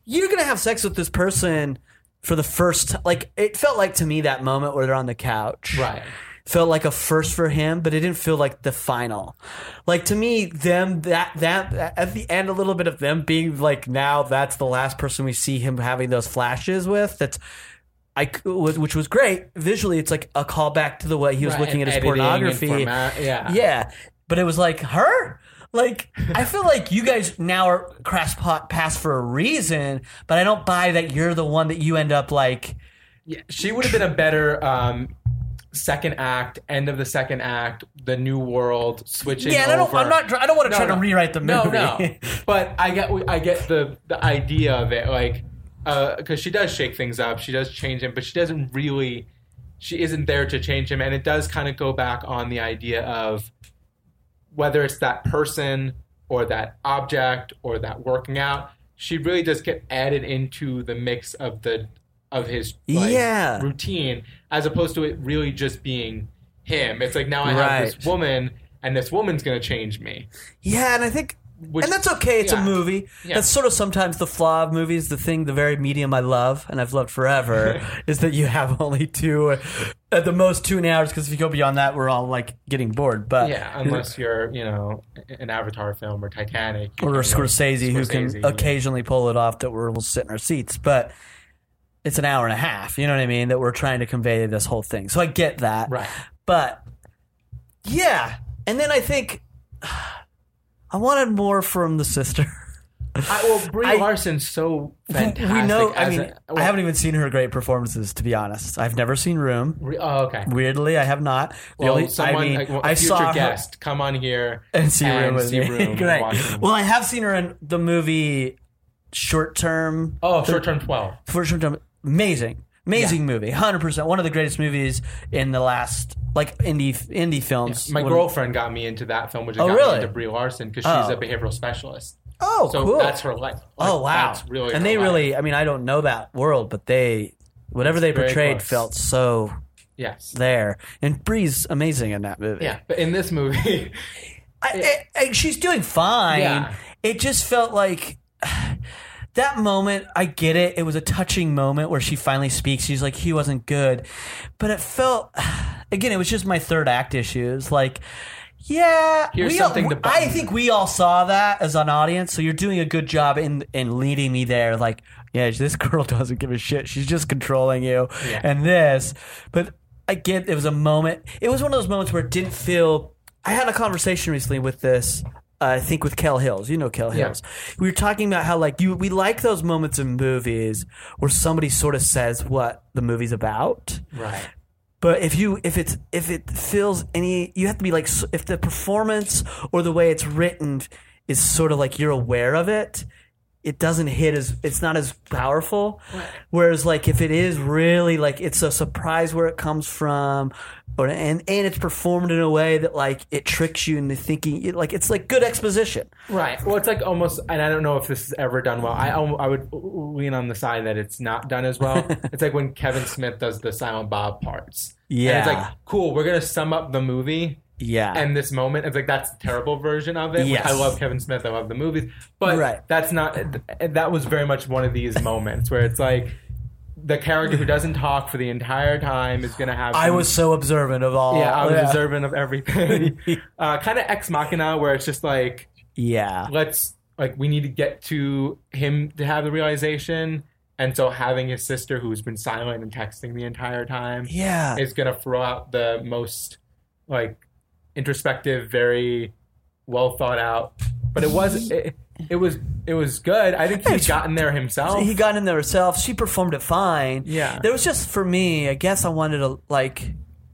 you're gonna have sex with this person for the first, like, it felt like to me that moment where they're on the couch, Right. felt like a first for him, but it didn't feel like the final. Like, to me, them that that at the end, a little bit of them being like, now that's the last person we see him having those flashes with. That's I which was great visually. It's like a callback to the way he was Right, looking at and his editing and pornography. format, yeah. yeah, but it was like her. Like, I feel like you guys now are crass pot pass for a reason, but I don't buy that you're the one that you end up like. Yeah, she would have been a better um, second act, end of the second act, the new world switching. Yeah, and I don't. over. I'm not. I don't want to No, try no. to rewrite the movie. No, no. But I get, I get the the idea of it, like, because she does shake things up, she does change him, but she doesn't really. She isn't there to change him, and it does kind of go back on the idea of whether it's that person or that object or that working out. She really does get added into the mix of the of his like, Yeah. routine, as opposed to it really just being him. It's like, now I have Right. this woman, and this woman's going to change me. Yeah, and I think, Which- and that's okay. It's yeah. a movie. Yeah. That's sort of sometimes the flaw of movies. The thing, the very medium I love, and I've loved forever, is that you have only two, at the most two and a half hours. Because if you go beyond that, we're all like getting bored. But Yeah, unless you're, you know, an Avatar film or Titanic. you or know, Scorsese, who can Scorsese, yeah. occasionally pull it off that we're, we'll sit in our seats. But it's an hour and a half. You know what I mean? That we're trying to convey this whole thing. So I get that. Right. But yeah, and then I think I wanted more from the sister. I, well, Brie I- Larson's so fantastic. We know. I as mean, a- I haven't even seen her great performances. To be honest, I've never seen Room. Re- oh, okay. Weirdly, I have not. The Well, only, someone, I mean, like, a I future saw her guest, come on here and see Room with see me. Room and Great. watch Room. Well, I have seen her in the movie Short Term. Oh, Short Term twelve. For Short Term, amazing, amazing movie, hundred percent, one of the greatest movies in the last like indie indie films. My When- girlfriend got me into that film, which Oh, got really? me into Brie Larson, because she's Oh. a behavioral specialist. Oh, So cool. that's her life. Like, Oh wow, That's really and her they life. really. I mean, I don't know that world, but they, whatever they very portrayed, close. felt so Yes. there. And Bree's amazing in that movie. Yeah, but in this movie, I, I, I, she's doing fine. Yeah. It just felt like that moment. I get it. It was a touching moment where she finally speaks. She's like, he wasn't good, but it felt again. It was just my third act issues. Like, yeah, Here's we all- something to I button. think we all saw that as an audience. So you're doing a good job in in leading me there. Like, yeah, this girl doesn't give a shit. She's just controlling you, Yeah. and this. But I get it was a moment. It was one of those moments where it didn't feel. I had a conversation recently with this. Uh, I think with Kel Hills. You know Kel Yeah. Hills. We were talking about how like you we like those moments in movies where somebody sort of says what the movie's about. right. But if you if it's if it feels any, you have to be like s- if the performance or the way it's written is sort of like you're aware of it, it doesn't hit as it's not as powerful. Whereas like if it is really like it's a surprise where it comes from, or and and it's performed in a way that like it tricks you into thinking like it's like good exposition. Right. Well, it's like almost, and I don't know if this is ever done well. I al- I would lean on the side that it's not done as well. It's like when Kevin Smith does the Silent Bob parts. And Yeah. it's like, cool, we're going to sum up the movie Yeah. and this moment. It's like, that's the terrible version of it. Yes. I love Kevin Smith. I love the movies. But Right. that's not, that was very much one of these moments where it's like, the character who doesn't talk for the entire time is going to have. I some- was so observant of all. Yeah, I was observant of everything. uh, kind of Ex Machina, where it's just like, Yeah. let's like we need to get to him to have the realization, and so having his sister who's been silent and texting the entire time Yeah. is gonna throw out the most like introspective, very well thought out. But it was it, it was it was good. I think he's It's- gotten there himself. He got in there herself. She performed it fine. Yeah. There was just for me. I guess I wanted to like.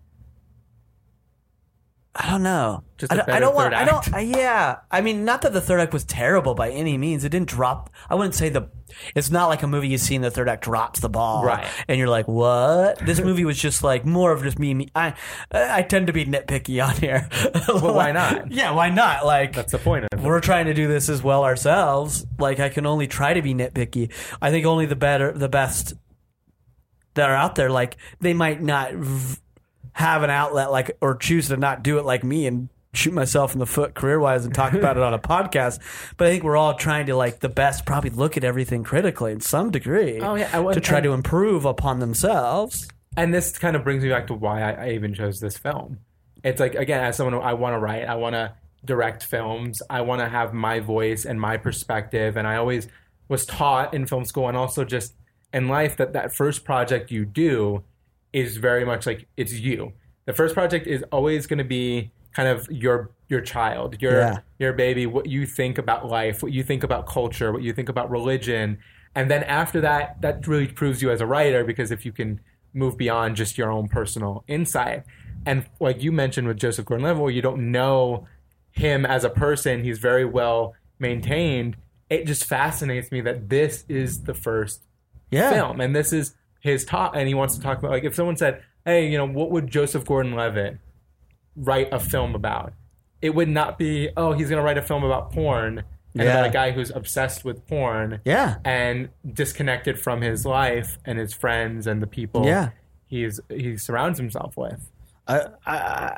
I don't know. Just I a don't, I better don't want. third I don't. act. I, yeah. I mean, not that the third act was terrible by any means. It didn't drop. I wouldn't say the. It's not like a movie you see in the third act drops the ball, Right. And you're like, what? This movie was just like more of just me. me I. I tend to be nitpicky on here. Well, why not? Yeah, why not? Like That's the point of it. we're trying to do this as well ourselves. Like I can only try to be nitpicky. I think only the better, the best that are out there. Like they might not v- have an outlet, like or choose to not do it like me and shoot myself in the foot career-wise and talk about it on a podcast, but I think we're all trying to, like, the best probably look at everything critically in some degree Oh, yeah. I would- to try and- to improve upon themselves. And this kind of brings me back to why I, I even chose this film. It's like, again, as someone who I want to write, I want to direct films, I want to have my voice and my perspective, and I always was taught in film school and also just in life that that first project you do is very much like it's you. The first project is always going to be kind of your your child, your Yeah. your baby, what you think about life, what you think about culture, what you think about religion. And then after that, that really proves you as a writer, because if you can move beyond just your own personal insight. And like you mentioned with Joseph Gordon-Levitt, where you don't know him as a person, he's very well maintained. It just fascinates me that this is the first Yeah. film, and this is his talk, and he wants to talk about, like, if someone said, hey, you know, what would Joseph Gordon-Levitt write a film about? It would not be, oh, he's going to write a film about porn and Yeah. about a guy who's obsessed with porn Yeah. and disconnected from his life and his friends and the people Yeah. he's he surrounds himself with. I, I,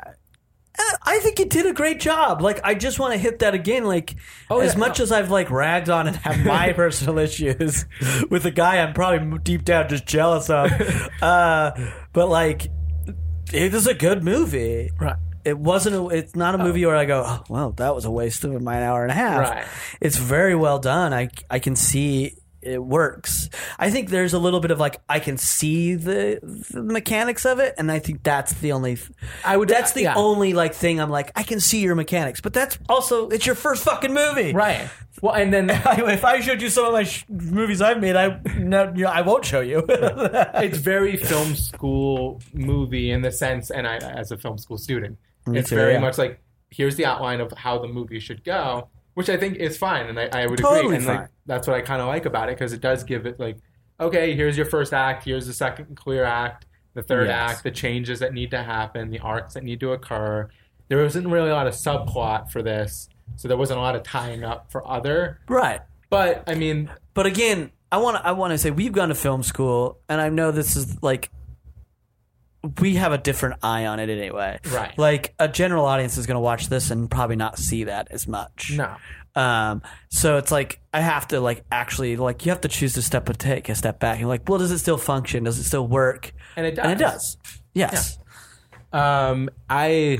I think he did a great job. Like, I just want to hit that again. Like, Oh, as yeah, much no. as I've like ragged on and have my personal issues with a guy I'm probably deep down just jealous of, uh, but like, it was a good movie. Right. It wasn't. A, it's not a movie where I go, oh, well, that was a waste of my hour and a half. Right. It's very well done. I I can see it works. I think there's a little bit of like I can see the, the mechanics of it, and I think that's the only. I would- That's the yeah. only like thing I'm like I can see your mechanics, but that's also it's your first fucking movie, Right. Well, and then If I showed you some of my sh- movies I've made, I no, you know, I won't show you. it's very film school movie in the sense, and I, as a film school student, Me it's too, very yeah. much like, here's the outline of how the movie should go, which I think is fine, and I, I would Totally agree. And fine. like, that's what I kind of like about it, because it does give it like, okay, here's your first act, here's the second clear act, the third Yes. act, the changes that need to happen, the arcs that need to occur. There wasn't really a lot of subplot for this, so there wasn't a lot of tying up for other. Right. But I mean, But again, I want to I want to say we've gone to film school, and I know this is like we have a different eye on it anyway. Right. Like a general audience is going to watch this and probably not see that as much. no. Um. So it's like I have to like actually like you have to choose to step a take a step back and like, well, does it still function? Does it still work? And it And it does. does. Yes. Um, I.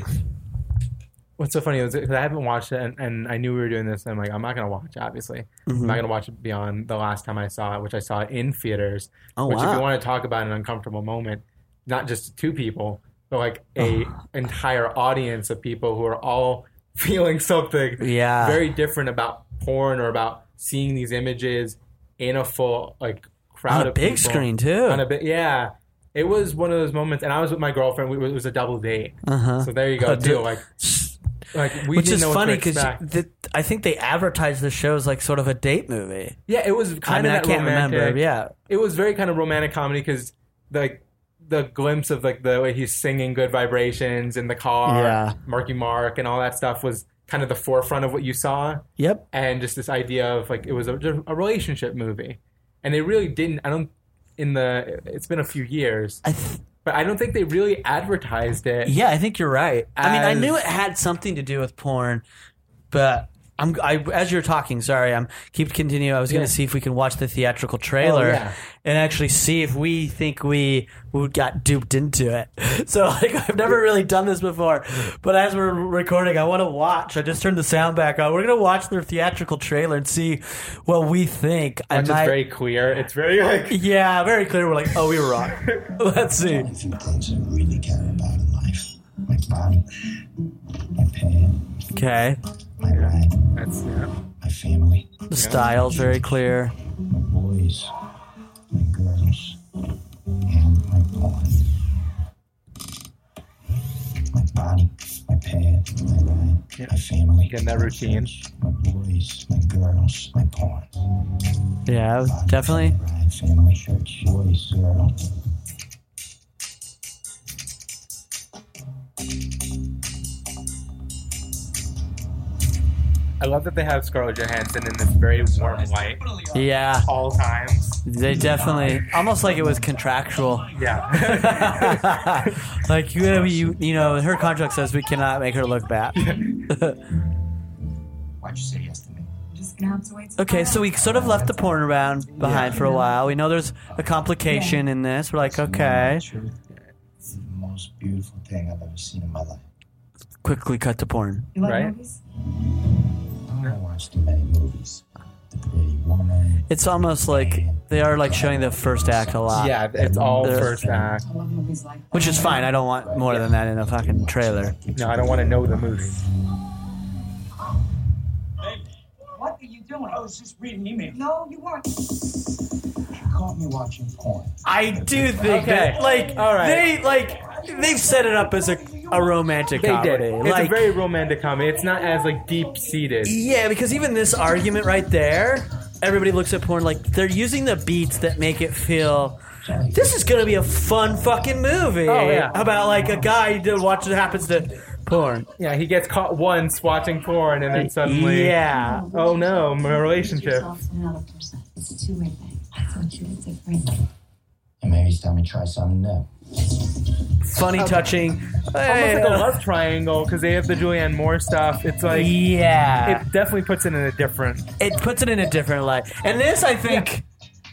What's so funny is because I haven't watched it, and, and I knew we were doing this, and I'm like, I'm not gonna watch it. Obviously, Mm-hmm. I'm not gonna watch it beyond the last time I saw it, which I saw it in theaters. Oh, which, if wow. you want to talk about an uncomfortable moment, not just two people, but like a entire audience of people who are all feeling something Yeah. very different about porn or about seeing these images in a full like crowd On a of big people. screen, too. On a bit, yeah. It was one of those moments, and I was with my girlfriend. We, it was a double date, Uh-huh. so there you go. A Too du- like, like we Which didn't is know funny what to because expect. I think they advertise the show as like sort of a date movie. Yeah, it was I kind mean, I of that can't romantic. remember. Yeah. It was very kind of romantic comedy because like the glimpse of like the way he's singing "Good Vibrations" in the car, Yeah. Marky Mark, and all that stuff was kind of the forefront of what you saw, Yep. and just this idea of like it was a, a relationship movie, and they really didn't. I don't in the. It's been a few years, I th- but I don't think they really advertised it. yeah, I think you're right. I mean, I As- knew it had something to do with porn, but I'm I, as you're talking. Sorry, I'm keep continue. I was going Yeah. to see if we can watch the theatrical trailer Oh, yeah. and actually see if we think we we got duped into it. So like I've never really done this before, but as we're recording, I want to watch. I just turned the sound back on. We're going to watch the theatrical trailer and see what we think. I Which is might- very clear. It's very like yeah, very clear. We're like, oh, we were wrong. Let's see. Only few things I really care about in life. My body, my pain, Okay, my ride, that's yeah. my family, the style's very clear. my boys, my girls, and my porn. My body, my pad, my ride, my family, Getting that my routine. church, my boys, my girls, my porn. Yeah, Body, definitely. ride, family, church, boys, girls. I love that they have Scarlett Johansson in this very warm light Yeah, all times. they definitely almost like it was contractual. Yeah. Like you, you, you know, her contract says we cannot make her look bad. Why'd you say yes to me? Just gonna have to wait. Okay, so we sort of left the porn around behind for a while. We know there's a complication in this. We're like, okay, It's the most beautiful thing I've ever seen in my life. quickly cut to porn. You like Right? movies? I watched too many movies. The Pretty Woman. It's almost like they are like showing the first act a lot. Yeah, it's all They're- first act. I love movies like that. Which is fine. I don't want more than that in a fucking trailer. No, I don't want to know the movie. What are you doing? I was just reading email. No, you weren't. You caught me watching porn. I do think Okay. that, like, All right. they like they've set it up as a a romantic They comedy. did it. It's Like, a very romantic comedy. It's not as like deep seated. yeah, because even this argument right there, everybody looks at porn like they're using the beats that make it feel. This is gonna be a fun fucking movie. Oh, yeah. About like a guy who watches what happens to porn. Yeah, he gets caught once watching porn, and then suddenly, Yeah. oh no, my relationship. Yourself to another person. It's a two-way thing. I thought you were different. And maybe it's time to try something new. Funny, touching. Almost like a love triangle because they have the Julianne Moore stuff. It's like Yeah. it definitely puts it in a different. It puts it in a different light. And this, I think.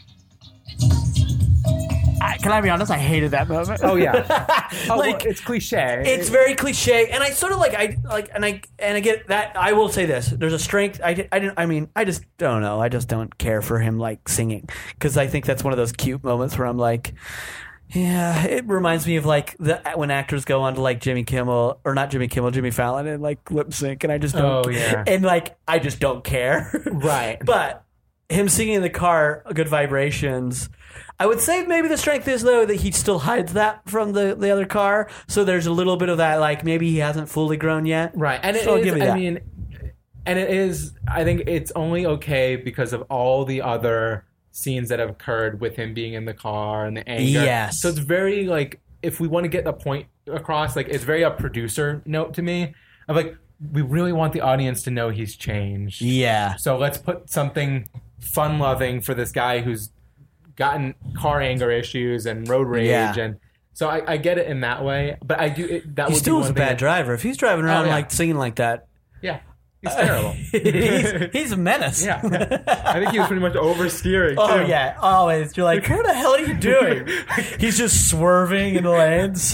I, can I be honest? I hated that moment. Oh yeah, oh, Like, well, it's cliche. It's very cliche, and I sort of like I like and I and I get that. I will say this: there's a strength. I, di- I didn't. I mean, I just don't know. I just don't care for him like singing because I think that's one of those cute moments where I'm like, yeah. It reminds me of like the when actors go on to like Jimmy Kimmel or not Jimmy Kimmel, Jimmy Fallon, and like lip sync, and I just don't. Oh, yeah. And like I just don't care. Right. But him singing in the car, Good Vibrations. I would say maybe the strength is though that he still hides that from the, the other car, so there's a little bit of that like maybe he hasn't fully grown yet. Right, and it So I'll is, give you I that. mean, and it is. I think it's only okay because of all the other scenes that have occurred with him being in the car and the anger. Yes. So it's very like if we want to get the point across, like it's very a producer note to me of like we really want the audience to know he's changed. Yeah. So let's put something fun-loving for this guy who's gotten car anger issues and road rage, Yeah. and so I, I get it in that way. But I do it, that He would still be is one a thing bad that- driver. If he's driving around Oh, yeah. like singing like that, Yeah, he's terrible. he's, he's a menace. Yeah, yeah. I think he was pretty much oversteering. Oh too. yeah, always. You're like, what the hell are you doing? He's just swerving in the lanes.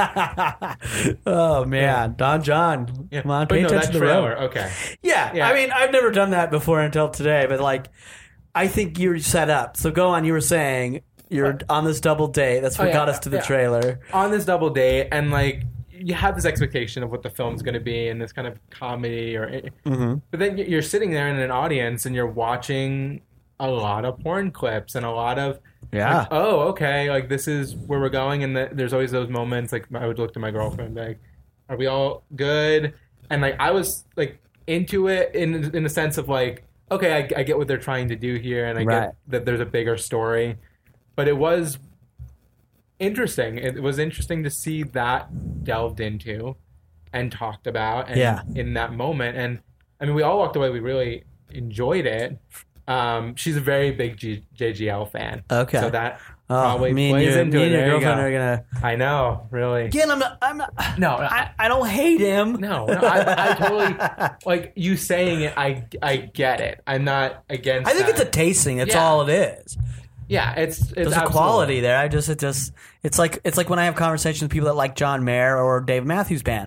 Oh man, Don John, Yeah. come on, But pay no, attention that to the road. trailer. Okay. Yeah, Yeah. I mean, I've never done that before until today, but like, I think you're set up. So go on. You were saying you're on this double date. That's what Oh, yeah, got us to the yeah. trailer. On this double date, and like you have this expectation of what the film's going to be, and this kind of comedy, or Mm-hmm. but then you're sitting there in an audience and you're watching a lot of porn clips and a lot of Yeah. like, oh, okay, like this is where we're going, and the, there's always those moments. Like I would look to my girlfriend, and be like, "Are we all good?" And like I was like into it in in the sense of like, okay, I, I get what they're trying to do here, and I Right. get that there's a bigger story, but it was interesting. It was interesting to see that delved into and talked about, and Yeah. in that moment. And I mean, we all walked away. We really enjoyed it. Um, she's a very big G- J G L fan. Okay. So that Oh, probably me and, plays you, into me it. and your There you girlfriend go. are gonna. I know, really. Again, I'm not. I'm not. No, I, I don't hate him. No, no I, I totally like you saying it. I I get it. I'm not against. I think that. it's a tasting. That's Yeah. all it is. yeah. It's it's There's a absolutely- quality there. I just it just it's like it's like when I have conversations with people that like John Mayer or Dave Matthews Band.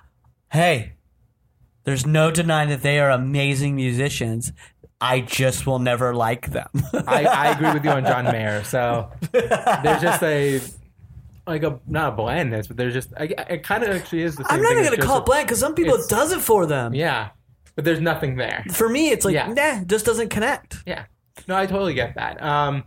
Hey, there's no denying that they are amazing musicians. I just will never like them. I, I agree with you on John Mayer. So there's just a like a not a blandness, but there's just I, it kind of actually is the same. I'm not thing. even It's going to just call a- it blank because some people it it's- does it for them. Yeah, but there's nothing there. For me, it's like Yeah. nah, it just doesn't connect. Yeah. No, I totally get that. Um,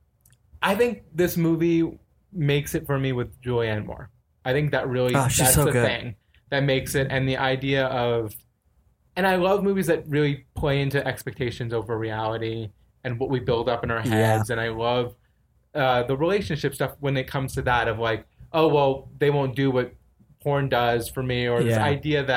I think this movie makes it for me with Julianne Moore. I think that really Oh, she's that's so the good. thing that makes it, and the idea of, and I love movies that really play into expectations over reality and what we build up in our heads. And I love uh, the relationship stuff when it comes to that of like, oh well, they won't do what porn does for me, or this Yeah. idea that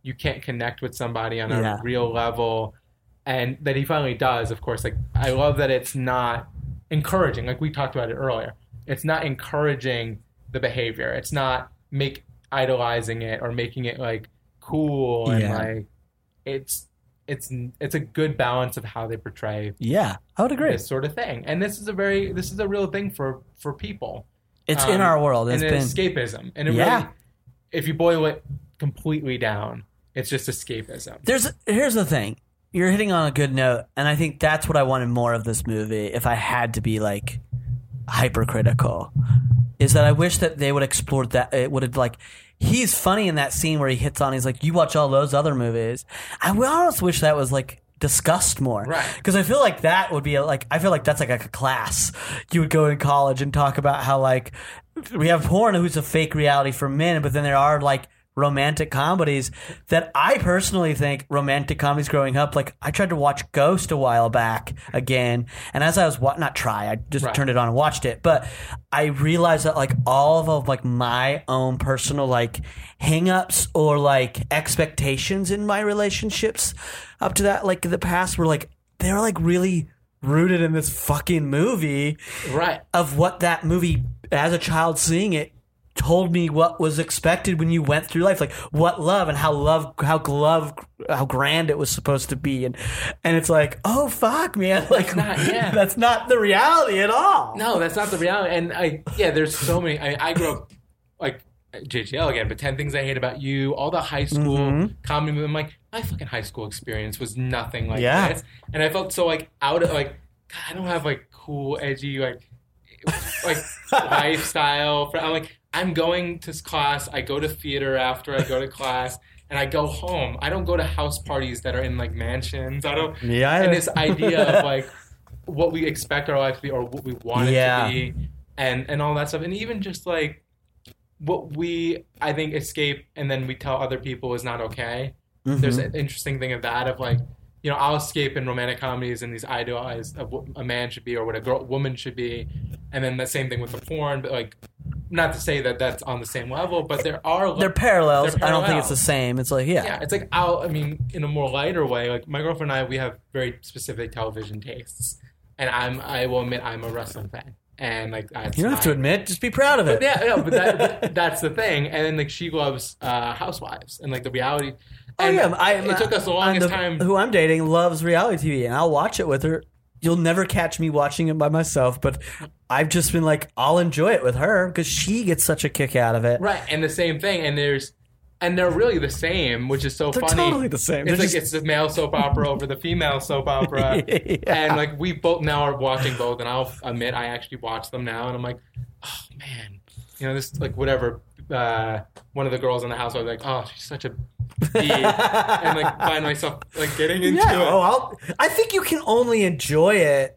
you can't connect with somebody on a Yeah. real level, and that he finally does. Of course, like I love that it's not encouraging. Like we talked about it earlier, it's not encouraging the behavior. It's not make idolizing it or making it like cool and Yeah. like it's it's it's a good balance of how they portray Yeah, I would agree. this sort of thing. And this is a very this is a real thing for for people. It's Um, in our world. It's and been escapism. And it Yeah. really, if you boil it completely down, it's just escapism. There's here's the thing. You're hitting on a good note, and I think that's what I wanted more of this movie. If I had to be like hypercritical, is that I wish that they would explore that. It would have like he's funny in that scene where he hits on. He's like, "You watch all those other movies." I would almost wish that was like discussed more, Right. Because I feel like that would be a, like I feel like that's like a class you would go in college and talk about how like we have porn who's a fake reality for men, but then there are like romantic comedies that I personally think romantic comedies growing up. Like I tried to watch Ghost a while back again, and as I was wa- not try, I just Right. turned it on and watched it. But I realized that like all of, of like my own personal like hangups or like expectations in my relationships up to that like the past were like they were like really rooted in this fucking movie Right. of what that movie as a child seeing it told me what was expected when you went through life, like what love and how love, how love, how grand it was supposed to be, and and it's like, oh fuck, man, like not- yeah. that's not the reality at all. No, that's not the reality. And I, yeah, there's so many. I, I grew up like J G L again, but ten Things I Hate About You, all the high school Mm-hmm. comedy. I'm like, my fucking high school experience was nothing like Yeah. this, and I felt so like out of like, God, I don't have like cool, edgy, like, like lifestyle. For, I'm like, I'm going to class. I go to theater after I go to class. And I go home. I don't go to house parties that are in like mansions. I don't. Yeah, I- And this idea of like what we expect our life to be or what we want it Yeah. to be, and and all that stuff, and even just like what we I think escape and then we tell other people is not okay. Mm-hmm. There's an interesting thing of that of like, you know, I'll escape in romantic comedies and these idealized of what a man should be or what a girl woman should be, and then the same thing with the porn. But like, not to say that that's on the same level, but there are They're parallels. They're I don't think it's parallels. the same. It's like yeah, Yeah, it's like I'll. I mean, in a more lighter way, like my girlfriend and I, we have very specific television tastes, and I'm. I will admit, I'm a wrestling fan, and like that's you don't have my- to admit, just be proud of it. Yeah, no, but, that, but that's the thing. And then like she loves uh, Housewives and like the reality. Oh And yeah, I, it took us the I'm longest the- time. Who I'm dating loves reality T V, and I'll watch it with her. You'll never catch me watching it by myself, but I've just been like, I'll enjoy it with her because she gets such a kick out of it. Right, and the same thing, and there's, and they're really the same, which is so They're funny. totally the same. It's They're like just- it's the male soap opera over the female soap opera, Yeah. and like we both now are watching both, and I'll admit I actually watch them now, and I'm like, oh man, you know this like whatever. Uh, one of the girls in the house was like, oh, she's such a bee, and like find myself like getting into Yeah. it. Oh, I'll, I think you can only enjoy it.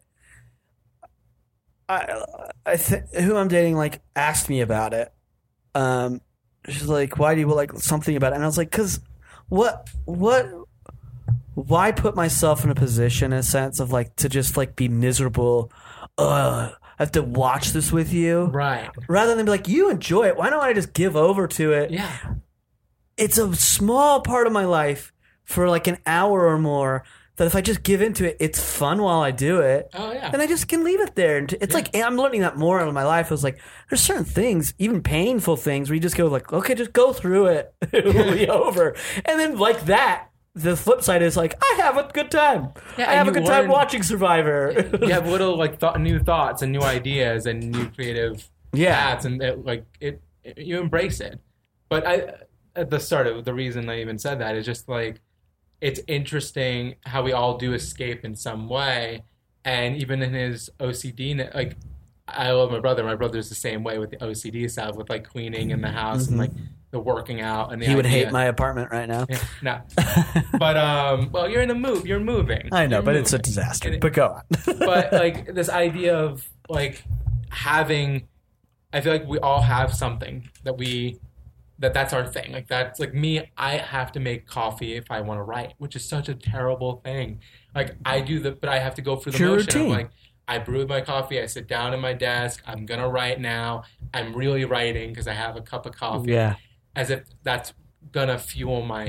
I, I th- who I'm dating like asked me about it. Um, she's like, "Why do you like something about it?" And I was like, "Cause what, what, why put myself in a position, in a sense of like to just like be miserable? Ugh, I have to watch this with you, Right. rather than be like, you enjoy it. Why don't I just give over to it? Yeah. It's a small part of my life for like an hour or more that if I just give into it, it's fun while I do it. Oh yeah. And I just can leave it there. And it's like, I'm learning that more in my life. I was like, there's certain things, even painful things, where you just go like, okay, just go through it. It'll be over. And then like that, the flip side is like, I have a good time. Yeah, I have a and you good time learn- watching Survivor. You have little like thought, new thoughts and new ideas and new creative Yeah. paths, and it, like it, it, you embrace it. But I, at the start of the reason I even said that is just like it's interesting how we all do escape in some way, and even in his O C D, like I love my brother. My brother's the same way with the O C D stuff, with like cleaning in the house and like the working out and the He would idea- hate my apartment right now. Yeah, no, but um, well, you're in the move. You're moving. I know, You're but it's a moving. disaster. And it- But go on. but like this idea of like having, I feel like we all have something that we that that's our thing. Like that's like me. I have to make coffee if I want to write, which is such a terrible thing. Like I do the, but I have to go through the It's your motion of routine. like I brewed my coffee. I sit down at my desk. I'm gonna write now. I'm really writing because I have a cup of coffee. Yeah. As if that's gonna fuel my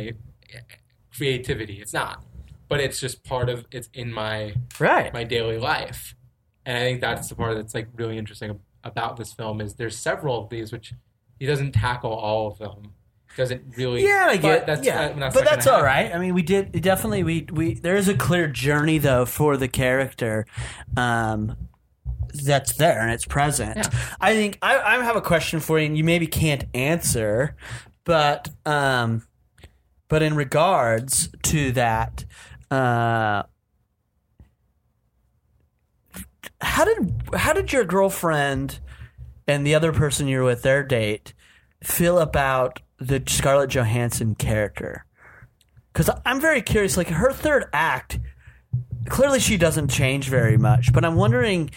creativity. It's not, but it's just part of it's in my Right. my daily life, and I think that's the part that's like really interesting about this film is there's several of these which he doesn't tackle all of them. Doesn't really. Yeah, I get. But that's, yeah, uh, that's but not that's gonna all happen. right. I mean, we did definitely. We we there is a clear journey though for the character, um, that's there and it's present. Yeah. I think I, I have a question for you, and you maybe can't answer, but um, but in regards to that, uh, how did how did your girlfriend and the other person you're with, their date, feel about the Scarlett Johansson character? Because I'm very curious. Like her third act, clearly she doesn't change very much. But I'm wondering.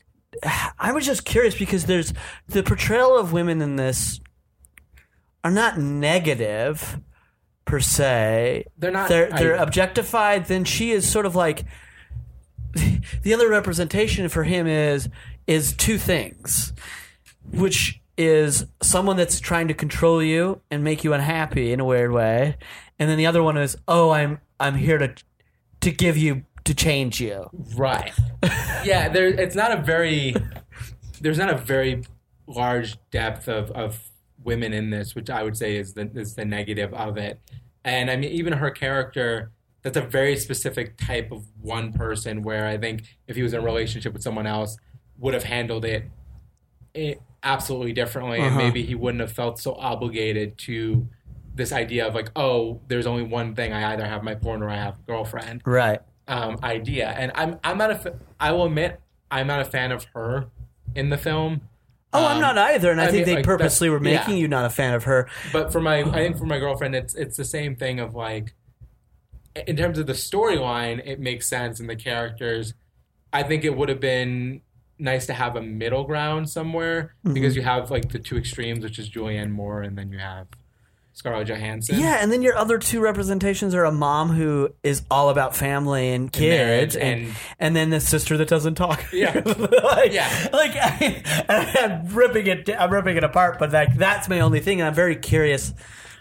I was just curious because there's the portrayal of women in this are not negative per se. They're not- They're they're I- objectified. Then she is sort of like the other representation for him is is two things, which is someone that's trying to control you and make you unhappy in a weird way, and then the other one is, oh, I'm I'm here to to give you to change you. Right. Yeah, there. It's not a very. There's not a very large depth of, of women in this, which I would say is the is the negative of it. And I mean, even her character, that's a very specific type of one person. Where I think if he was in a relationship with someone else, would have handled it, it absolutely differently, and Uh-huh. maybe he wouldn't have felt so obligated to this idea of like, oh, there's only one thing. I either have my porn or I have a girlfriend. Right. Um, idea, and I'm I'm not a fa- I will admit I'm not a fan of her in the film. Oh, I'm Um, not either, and I, I think mean, they like, purposely that's- were making yeah. you not a fan of her. But for my, I think for my girlfriend, it's it's the same thing of like, in terms of the storyline, it makes sense, and the characters. I think it would have been nice to have a middle ground somewhere Mm-hmm. because you have like the two extremes, which is Julianne Moore, and then you have Scarlett Johansson. Yeah, and then your other two representations are a mom who is all about family and kids, marriage and and- and then the sister that doesn't talk. Yeah. like, Yeah. Like I, I'm ripping it, I'm ripping it apart, but like that's my only thing, and I'm very curious.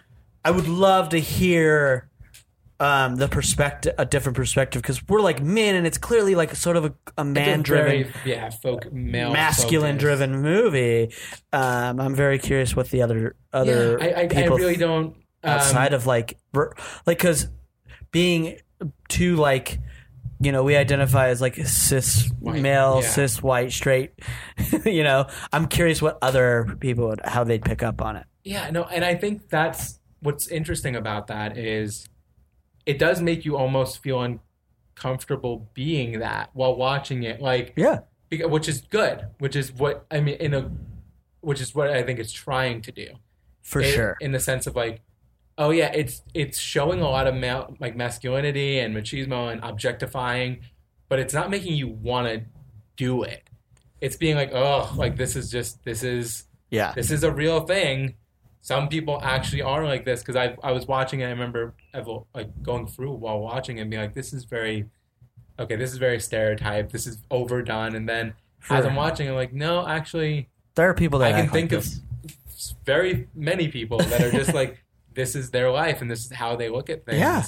I would love to hear um, the perspective, a different perspective, because we're like men, and it's clearly like sort of a, a It's a man-driven. very, yeah, folk male masculine focus. driven movie. Um, I'm very curious what the other other Yeah, I, I, I people really don't. Um, outside of like ver- like because being too like you know we identify as like cis White, male yeah. cis white straight you know I'm curious what other people would how they'd pick up on it. Yeah, no, and I think that's what's interesting about that is it does make you almost feel uncomfortable being that while watching it, like Yeah. beca- which is good, which is what I mean in a, which is what I think it's trying to do For It- sure. in the sense of like, oh yeah, it's it's showing a lot of male, like masculinity and machismo and objectifying, but it's not making you want to do it. It's being like, oh, like this is just this is Yeah. this is a real thing. Some people actually are like this because I I was watching it. I remember Evo, like going through while watching it and being like, this is very okay. This is very stereotyped. This is overdone. And then as Sure. I'm watching, I'm like, no, actually, There are people that I can act think like of this. very many people that are just like, this is their life and this is how they look at things. Yeah.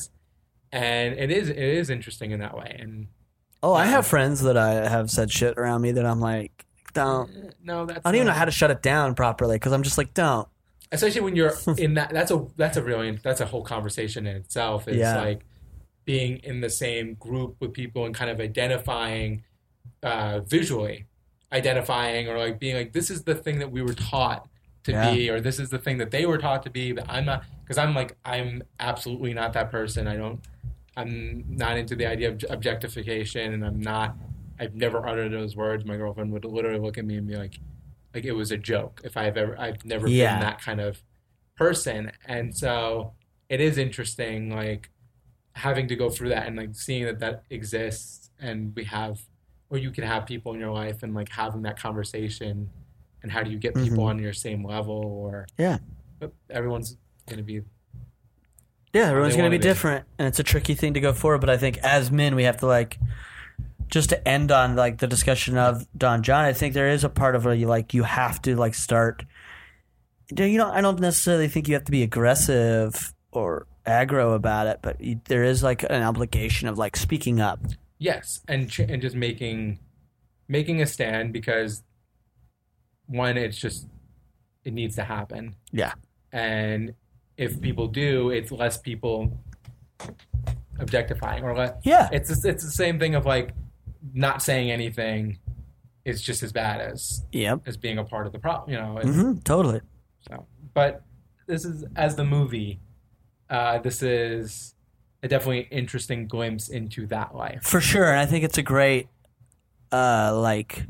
And it is it is interesting in that way. And Oh, I have friends that I have said shit around me that I'm like, don't. no, that's I don't even know not- how to shut it down properly because I'm just like, don't. especially when you're in that that's a that's a really that's a whole conversation in itself. It's Yeah. like being in the same group with people and kind of identifying uh, visually identifying or like being like, this is the thing that we were taught to Yeah. be, or this is the thing that they were taught to be, but I'm not, because I'm like, I'm absolutely not that person. I don't, I'm not into the idea of objectification, and I'm not, I've never uttered those words. My girlfriend would literally look at me and be like, like it was a joke if I've ever, I've never Yeah. been that kind of person. And so it is interesting, like having to go through that and like seeing that that exists, and we have, or you can have people in your life and like having that conversation, and how do you get people Mhm. on your same level, or Yeah. but everyone's going to be, Yeah, everyone's they going to wanna be be. different, and it's a tricky thing to go forward. But I think as men, we have to like, just to end on like the discussion of Don John. I think there is a part of where you like you have to like start. You know, I don't necessarily think you have to be aggressive or aggro about it, but you, there is like an obligation of like speaking up. Yes, and ch- and just making making a stand because one, it's just it needs to happen, Yeah. and if people do, it's less people objectifying or less. Yeah. It's just, it's the same thing of like not saying anything is just as bad as Yep. as being a part of the problem. You know. It's, hmm Totally. So, but this is as the movie. Uh, this is a definitely interesting glimpse into that life. For sure, and I think it's a great, uh, like,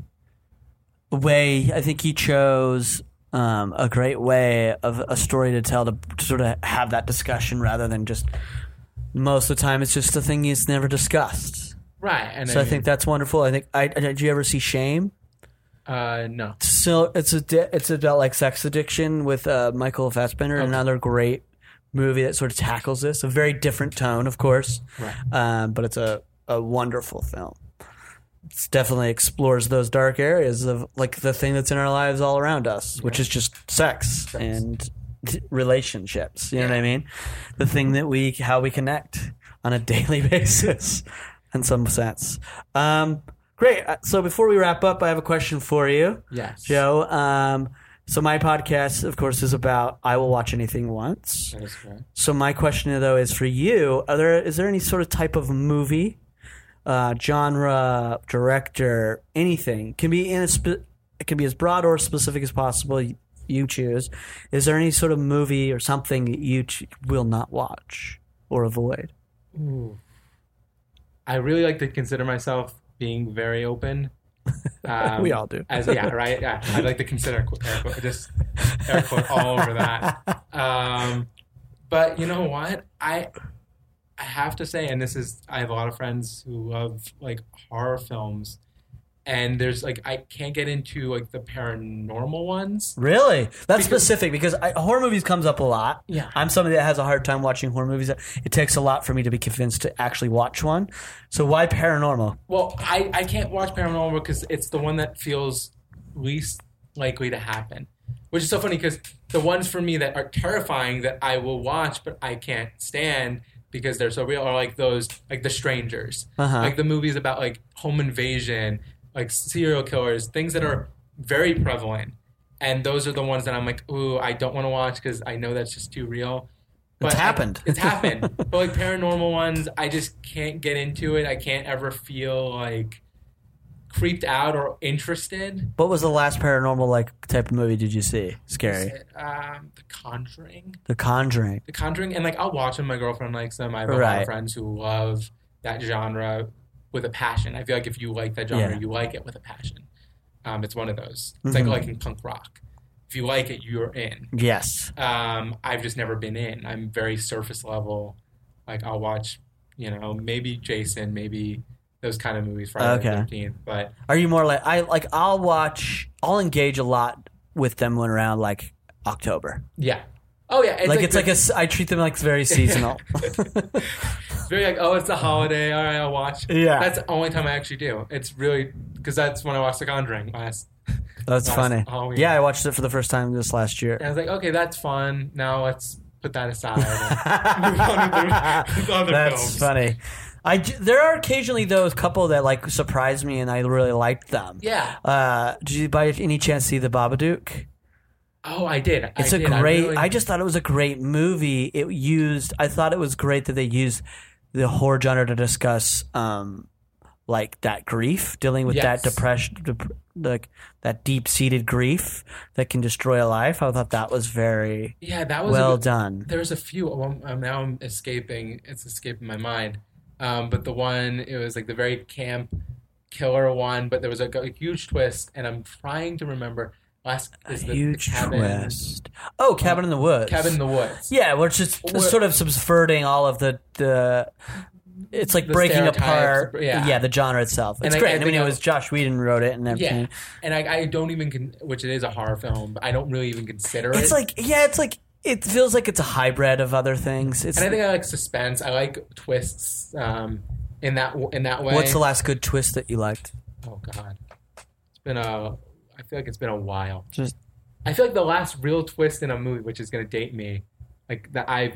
way. I think he chose um, a great way of a story to tell to, to sort of have that discussion rather than just most of the time it's just a thing is never discussed. Right. And So I, mean, think that's wonderful. I think. I did you ever see Shame? Uh, no. So it's a di- it's about like sex addiction with uh, Michael Fassbender. Okay. Another great movie that sort of tackles this. A very different tone, of course, Right. um, but it's a, a wonderful film. It definitely explores those dark areas of like the thing that's in our lives all around us, which is just sex, Sex. and t- relationships. You know what I mean? The thing that we how we connect on a daily basis, in some sense. Um, great. Uh, So before we wrap up, I have a question for you. Yes. Joe. Um, so my podcast, of course, is about I will watch anything once. That is correct. So my question though is for you: Are there is there any sort of type of movie, uh, genre, director, anything can be in a spe- it can be as broad or specific as possible. You, you choose. Is there any sort of movie or something that you ch- will not watch or avoid? Ooh. I really like to consider myself being very open. Um, We all do. As yeah, right. Yeah, I'd like to consider air quote, just air quote all over that. Um, but you know what? I I have to say, and this is, I have a lot of friends who love like horror films, and there's like I can't get into like the paranormal ones. Really? That's Because- specific because I, horror movies comes up a lot. Yeah. I'm somebody that has a hard time watching horror movies. It takes a lot for me to be convinced to actually watch one. So why paranormal? Well, I, I can't watch paranormal because it's the one that feels least likely to happen. Which is so funny because the ones for me that are terrifying that I will watch but I can't stand because they're so real are like those, like The Strangers. Uh-huh. Like the movies about like home invasion, like serial killers, things that are very prevalent. And those are the ones that I'm like, ooh, I don't want to watch because I know that's just too real. It's But happened. I- it's happened. But like paranormal ones, I just can't get into it. I can't ever feel like creeped out or interested. What was the last paranormal like type of movie did you see? Scary. Um, The Conjuring. The Conjuring. The Conjuring, and like I'll watch them. My girlfriend likes them. I have a lot Right. of friends who love that genre with a passion. I feel like if you like that genre, Yeah. you like it with a passion. Um, it's one of those. It's Mhm. like liking punk rock. If you like it, you're in. Yes. Um, I've just never been in. I'm very surface level. Like I'll watch, you know, maybe Jason, maybe those kind of movies, Friday Okay. the thirteenth. But Are you more like I like I'll watch I'll engage a lot with them when around like October. yeah. Oh yeah. It's like, it's the- like a s- I treat them like very seasonal. very like, oh, it's a holiday. All right, I'll watch. Yeah. That's the only time I actually do. It's really because that's when I watched The Conjuring last. That's last funny. Halloween. Yeah, I watched it for the first time this last year. And I was like, okay, that's fun. Now let's put that aside. And move on with the- other That's films. funny. I j- there are occasionally those couple that like surprise me and I really liked them. Yeah. Uh, did you by any chance see the Babadook? Oh, I did. It's I a did. great. I, really- just thought it was a great movie. It used. I thought it was great that they used the horror genre to discuss, um, like that grief, dealing with Yes. that depression, dep- like that deep seated grief that can destroy a life. I thought that was very Yeah, that was a well good- done. There's a few. Well, um, now I'm escaping. It's escaping my mind. Um, but the one, it was like the very camp killer one. But there was a, a huge twist, and I'm trying to remember. Last is the, Huge the cabin, twist. Oh, Cabin in the Woods. Cabin in the Woods. Yeah, we're just We're- sort of subverting all of the the. It's like The breaking stereotypes, apart, yeah. the genre itself. It's And I- great. I I, mean, think it I- was Josh Whedon wrote it and everything. Yeah, and I, I don't even, con- which it is a horror film, but I don't really even consider it. It's like, yeah, it's like it feels like it's a hybrid of other things. It's and I think I like suspense. I like twists um, in that in that way. what's the last good twist that you liked? Oh God, it's been a. I feel like it's been a while. Just I feel like the last real twist in a movie, which is going to date me, like that I've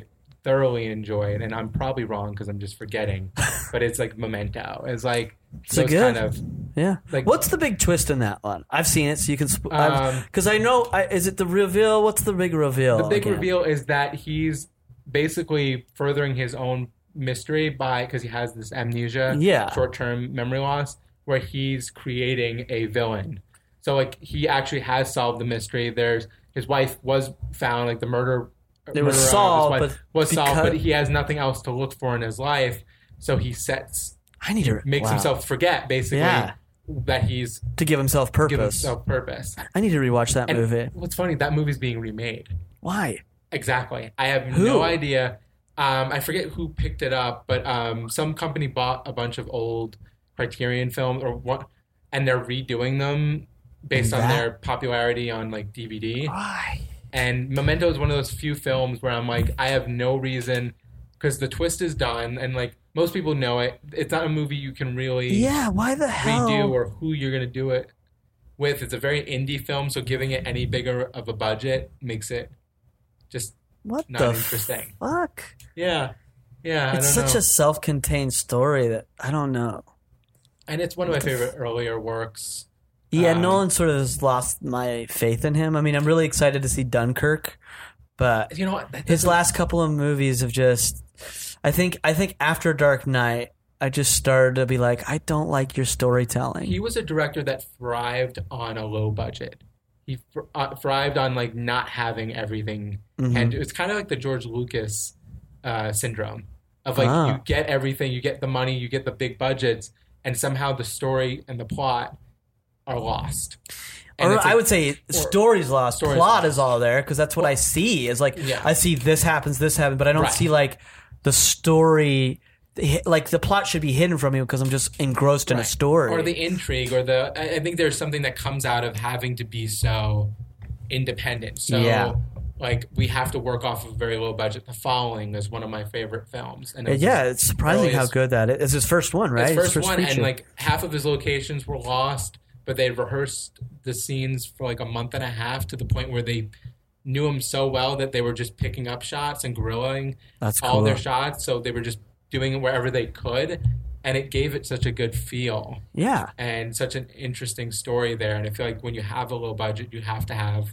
thoroughly enjoyed, and I'm probably wrong because I'm just forgetting, but it's like Memento. It's like Is it those good? kind of Yeah. Like- What's the big twist in that one? I've seen it, so you can. Sp- Um, Because I know. I, is it the reveal? What's the big reveal? the big again? reveal is that he's basically furthering his own mystery by because he has this amnesia, Yeah. short-term memory loss, where he's creating a villain. So like he actually has solved the mystery. There's his wife was found, like the murder. It was murderer of his solved, wife but was solved, because- but he has nothing else to look for in his life. So he sets I need to makes wow. himself forget basically Yeah. that he's to give himself purpose. given himself purpose. I need to rewatch that And movie. what's funny, that movie's being remade. Why? Exactly. I have Who? no idea. Um, I forget who picked it up, but um, some company bought a bunch of old Criterion films, or what, and they're redoing them based And on that- their popularity on like D V D. Why? And Memento is one of those few films where I'm like, I have no reason, because the twist is done, and like most people know it. It's not a movie you can really Yeah. Why the hell? redo or who you're going to do it with. It's a very indie film, so giving it any bigger of a budget makes it just what not the interesting. fuck? yeah, yeah. I It's don't such know. a self-contained story that I don't know. and it's one of my favorite earlier works. Yeah, Um, Nolan sort of has lost my faith in him. I mean, I'm really excited to see Dunkirk, but You know what? That his doesn't- last couple of movies have just. I think. I think after Dark Knight, I just started to be like, I don't like your storytelling. He was a director that thrived on a low budget. He thr- uh, thrived on like not having everything, Mhm. and it's kind of like the George Lucas uh, syndrome of like Ah. you get everything, you get the money, you get the big budgets, and somehow the story and the plot are lost. And Or it's I like- would say story's lost. story's Plot lost. is all there because that's what I see. Is like Yeah. I see this happens, this happens, but I don't Right. see like the story. Like the plot should be hidden from me because I'm just engrossed in a Right. story. or the intrigue, or the. I I think there's something that comes out of having to be so independent. So, Yeah. like, we have to work off of a very low budget. The Following is one of my favorite films, and was yeah, his it's surprising how earliest- good that is. It's his first one, right? His first one, and feature. like half of his locations were lost, but they rehearsed the scenes for like a month and a half to the point where they knew him so well that they were just picking up shots and grilling That's all cool. their shots. So they were just doing it wherever they could, and it gave it such a good feel yeah, and such an interesting story there. And I feel like when you have a low budget, you have to have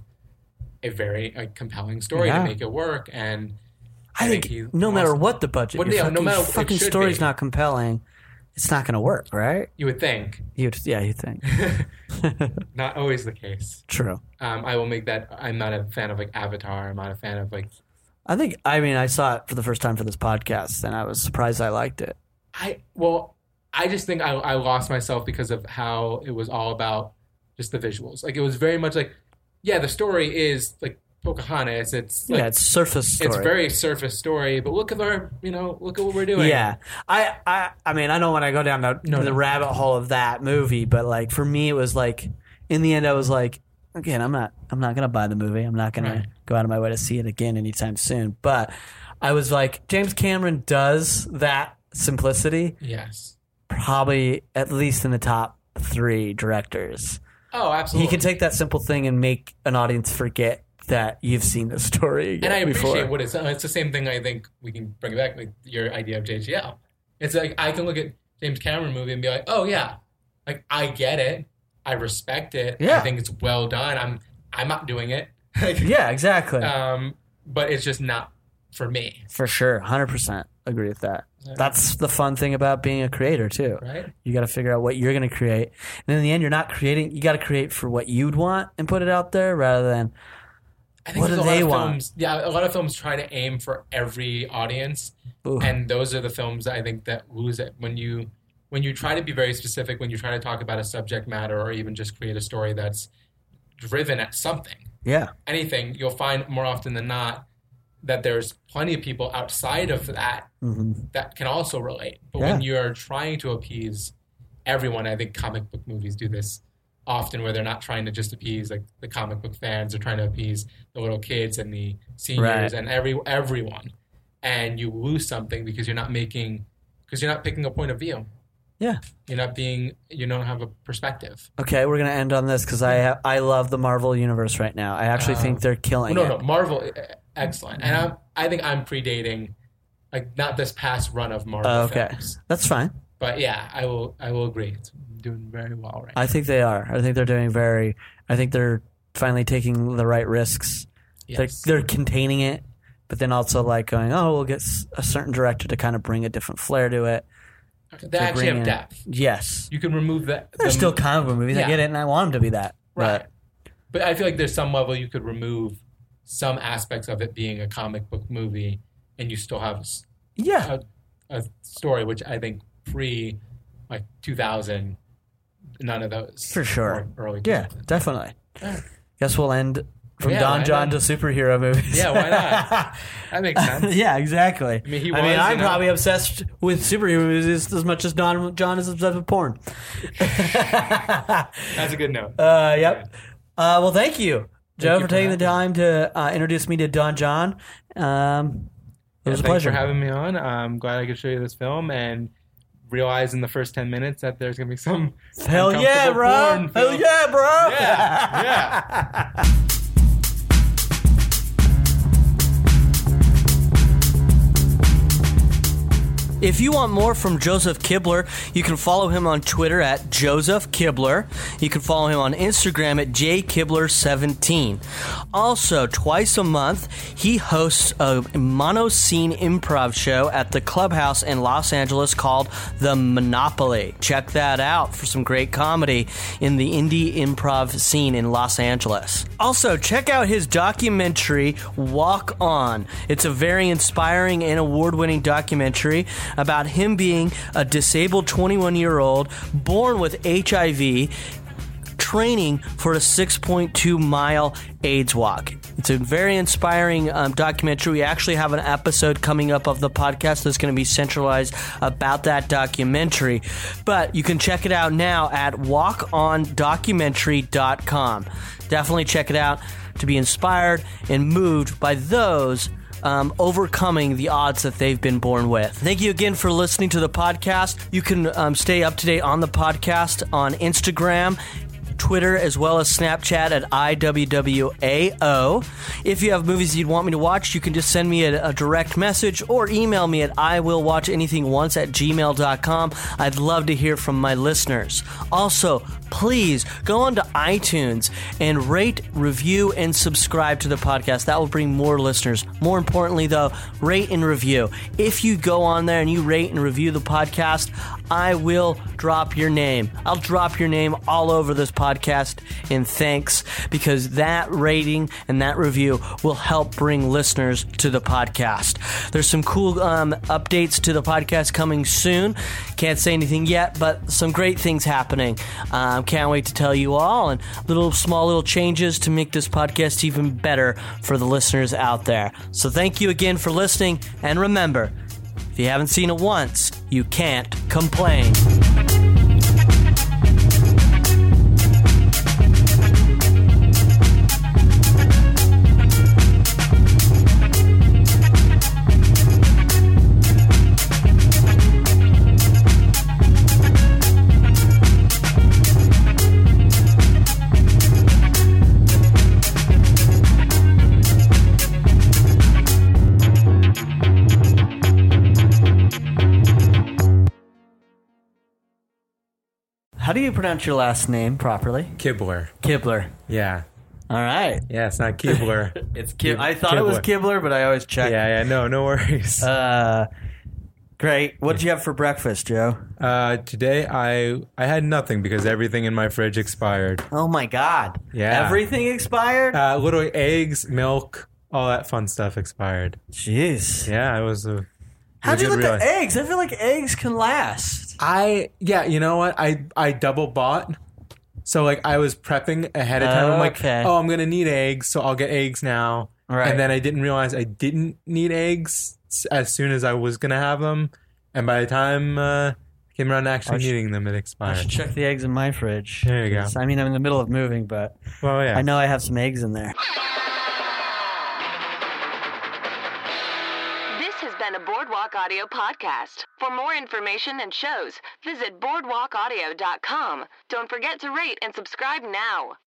a very a compelling story Yeah. to make it work. And I, think, he no matter lost- what the budget, What- your yeah, fucking, no matter- it fucking should story's be. not compelling. It's not going to work, right? you would think, You, yeah, you think? not always the case. True. Um, I will make that. I'm not a fan of like Avatar. I'm not a fan of like. I think. I mean, I saw it for the first time for this podcast, and I was surprised I liked it. I well, I just think I, I lost myself because of how it was all about just the visuals. Like it was very much like, yeah, the story is like Pocahontas. It's like, yeah, it's surface story. it's very surface story. But look at our, you know, look at what we're doing. Yeah, I, I, I mean, I don't want to go down the, No, the no. rabbit hole of that movie, but like for me, it was like, in the end, I was like, again, I'm not, I'm not gonna buy the movie. I'm not gonna Right. go out of my way to see it again anytime soon. But I was like, James Cameron does that simplicity Yes. probably at least in the top three directors. Oh, absolutely. He can take that simple thing and make an audience forget that you've seen the story and I appreciate before. what it's. Uh, it's the same thing. I think we can bring it back, like your idea of J G L. It's like I can look at James Cameron movie and be like, oh yeah, like I get it, I respect it. Yeah. I think it's well done. I'm I'm not doing it. Like, Yeah, exactly. um, but it's just not for me, For sure, one hundred percent agree with that. That's the fun thing about being a creator too. right? You got to figure out what you're going to create, and in the end, you're not creating. You got to create for what you'd want and put it out there, rather than I think What there's do a lot they of want? films. Yeah, a lot of films try to aim for every audience, Ooh. and those are the films that I think that lose it when you when you try to be very specific, when you try to talk about a subject matter, or even just create a story that's driven at something. yeah, Anything, you'll find more often than not that there's plenty of people outside of that hmm that can also relate. But Yeah. when you're trying to appease everyone, I think comic book movies do this often, where they're not trying to just appease like the comic book fans, they're trying to appease the little kids and the seniors Right. and every everyone, and you lose something because you're not making because you're not picking a point of view. yeah. You're not being you don't have a perspective. Okay, we're gonna end on this because I I love the Marvel universe right now. I actually Um, think they're killing no, it. no, Marvel, eh, excellent, and I'm, I think I'm predating like not this past run of Marvel Okay, films. that's fine. But yeah, I will I will agree. It's doing very well right now. I think they are. I think they're doing very. I think they're finally taking the right risks. Yes. They're, they're containing it, but then also like going, oh, we'll get s- a certain director to kind of bring a different flair to it. They actually bring have in- depth. Yes, You can remove that. they're the- still comic book movies. I Yeah. get it, and I want them to be that. right. But But I feel like there's some level you could remove some aspects of it being a comic book movie, and you still have s- yeah, a, a story, which I think pre like two thousand, none of those For sure. or early yeah, two thousands. definitely. Yeah. Guess we'll end from Yeah, Don why John not? to superhero movies. Yeah, why not? That makes sense. yeah, exactly. I mean, he I mean, was, I'm you know- probably obsessed with superhero movies as much as Don John is obsessed with porn. That's a good note. Uh, yep. Uh, well, thank you, Joe, you for for taking the having time to uh, introduce me to Don John. Um, it was a Thanks pleasure. for having me on. I'm glad I could show you this film and realize in the first ten minutes that there's gonna be some Hell yeah, uncomfortable bro! porn Hell film. yeah, bro! Yeah, yeah. If you want more from Joseph Kibler, you can follow him on Twitter at Joseph Kibler. You can follow him on Instagram at J Kibler seventeen. Also, twice a month, he hosts a mono-scene improv show at the Clubhouse in Los Angeles called The Monopoly. Check that out for some great comedy in the indie improv scene in Los Angeles. Also, check out his documentary, Walk On. It's a very inspiring and award-winning documentary about him being a disabled twenty-one-year-old born with H I V, training for a six point two mile AIDS walk. It's a very inspiring um, documentary. We actually have an episode coming up of the podcast that's going to be centralized about that documentary. But you can check it out now at walk on documentary dot com. Definitely check it out to be inspired and moved by those Um, overcoming the odds that they've been born with. Thank you again for listening to the podcast. You can um, stay up to date on the podcast on Instagram, Twitter, as well as Snapchat at I W W A O. If you have movies you'd want me to watch, you can just send me a, a direct message or email me at iwillwatchanythingonce at gmail dot com. I'd love to hear from my listeners. Also, please go on to iTunes and rate, review, and subscribe to the podcast. That will bring more listeners. More importantly, though, rate and review. If you go on there and you rate and review the podcast, I will drop your name. I'll drop your name all over this podcast in thanks, because that rating and that review will help bring listeners to the podcast. There's some cool um, updates to the podcast coming soon. Can't say anything yet, but some great things happening. Um, can't wait to tell you all, and little small little changes to make this podcast even better for the listeners out there. So thank you again for listening, and remember, if you haven't seen it once, you can't complain. How do you pronounce your last name properly? Kibler. Kibler. Yeah. All right. Yeah, it's not Kibler. It's Kib- I thought it was Kibler, but I always check. Yeah, yeah, no, no worries. Uh, great. What did you have for breakfast, Joe? Uh, today I I had nothing because everything in my fridge expired. Oh my God. Yeah. Everything expired? Uh, literally eggs, milk, all that fun stuff expired. Jeez. Yeah, it was a. How'd you good look at realize- eggs? I feel like eggs can last. I yeah, you know what? I I double bought. So like I was prepping ahead of time. I'm like, Okay. oh, I'm gonna need eggs, so I'll get eggs now. Right. And then I didn't realize I didn't need eggs s- as soon as I was gonna have them. And by the time uh, I came around to actually I should- needing them, it I expired. should check the eggs in my fridge. There you go. I mean, I'm in the middle of moving, but Well, yeah. I know I have some eggs in there. This has been a Boardwalk Audio podcast. For more information and shows, visit boardwalk audio dot com. Don't forget to rate and subscribe now.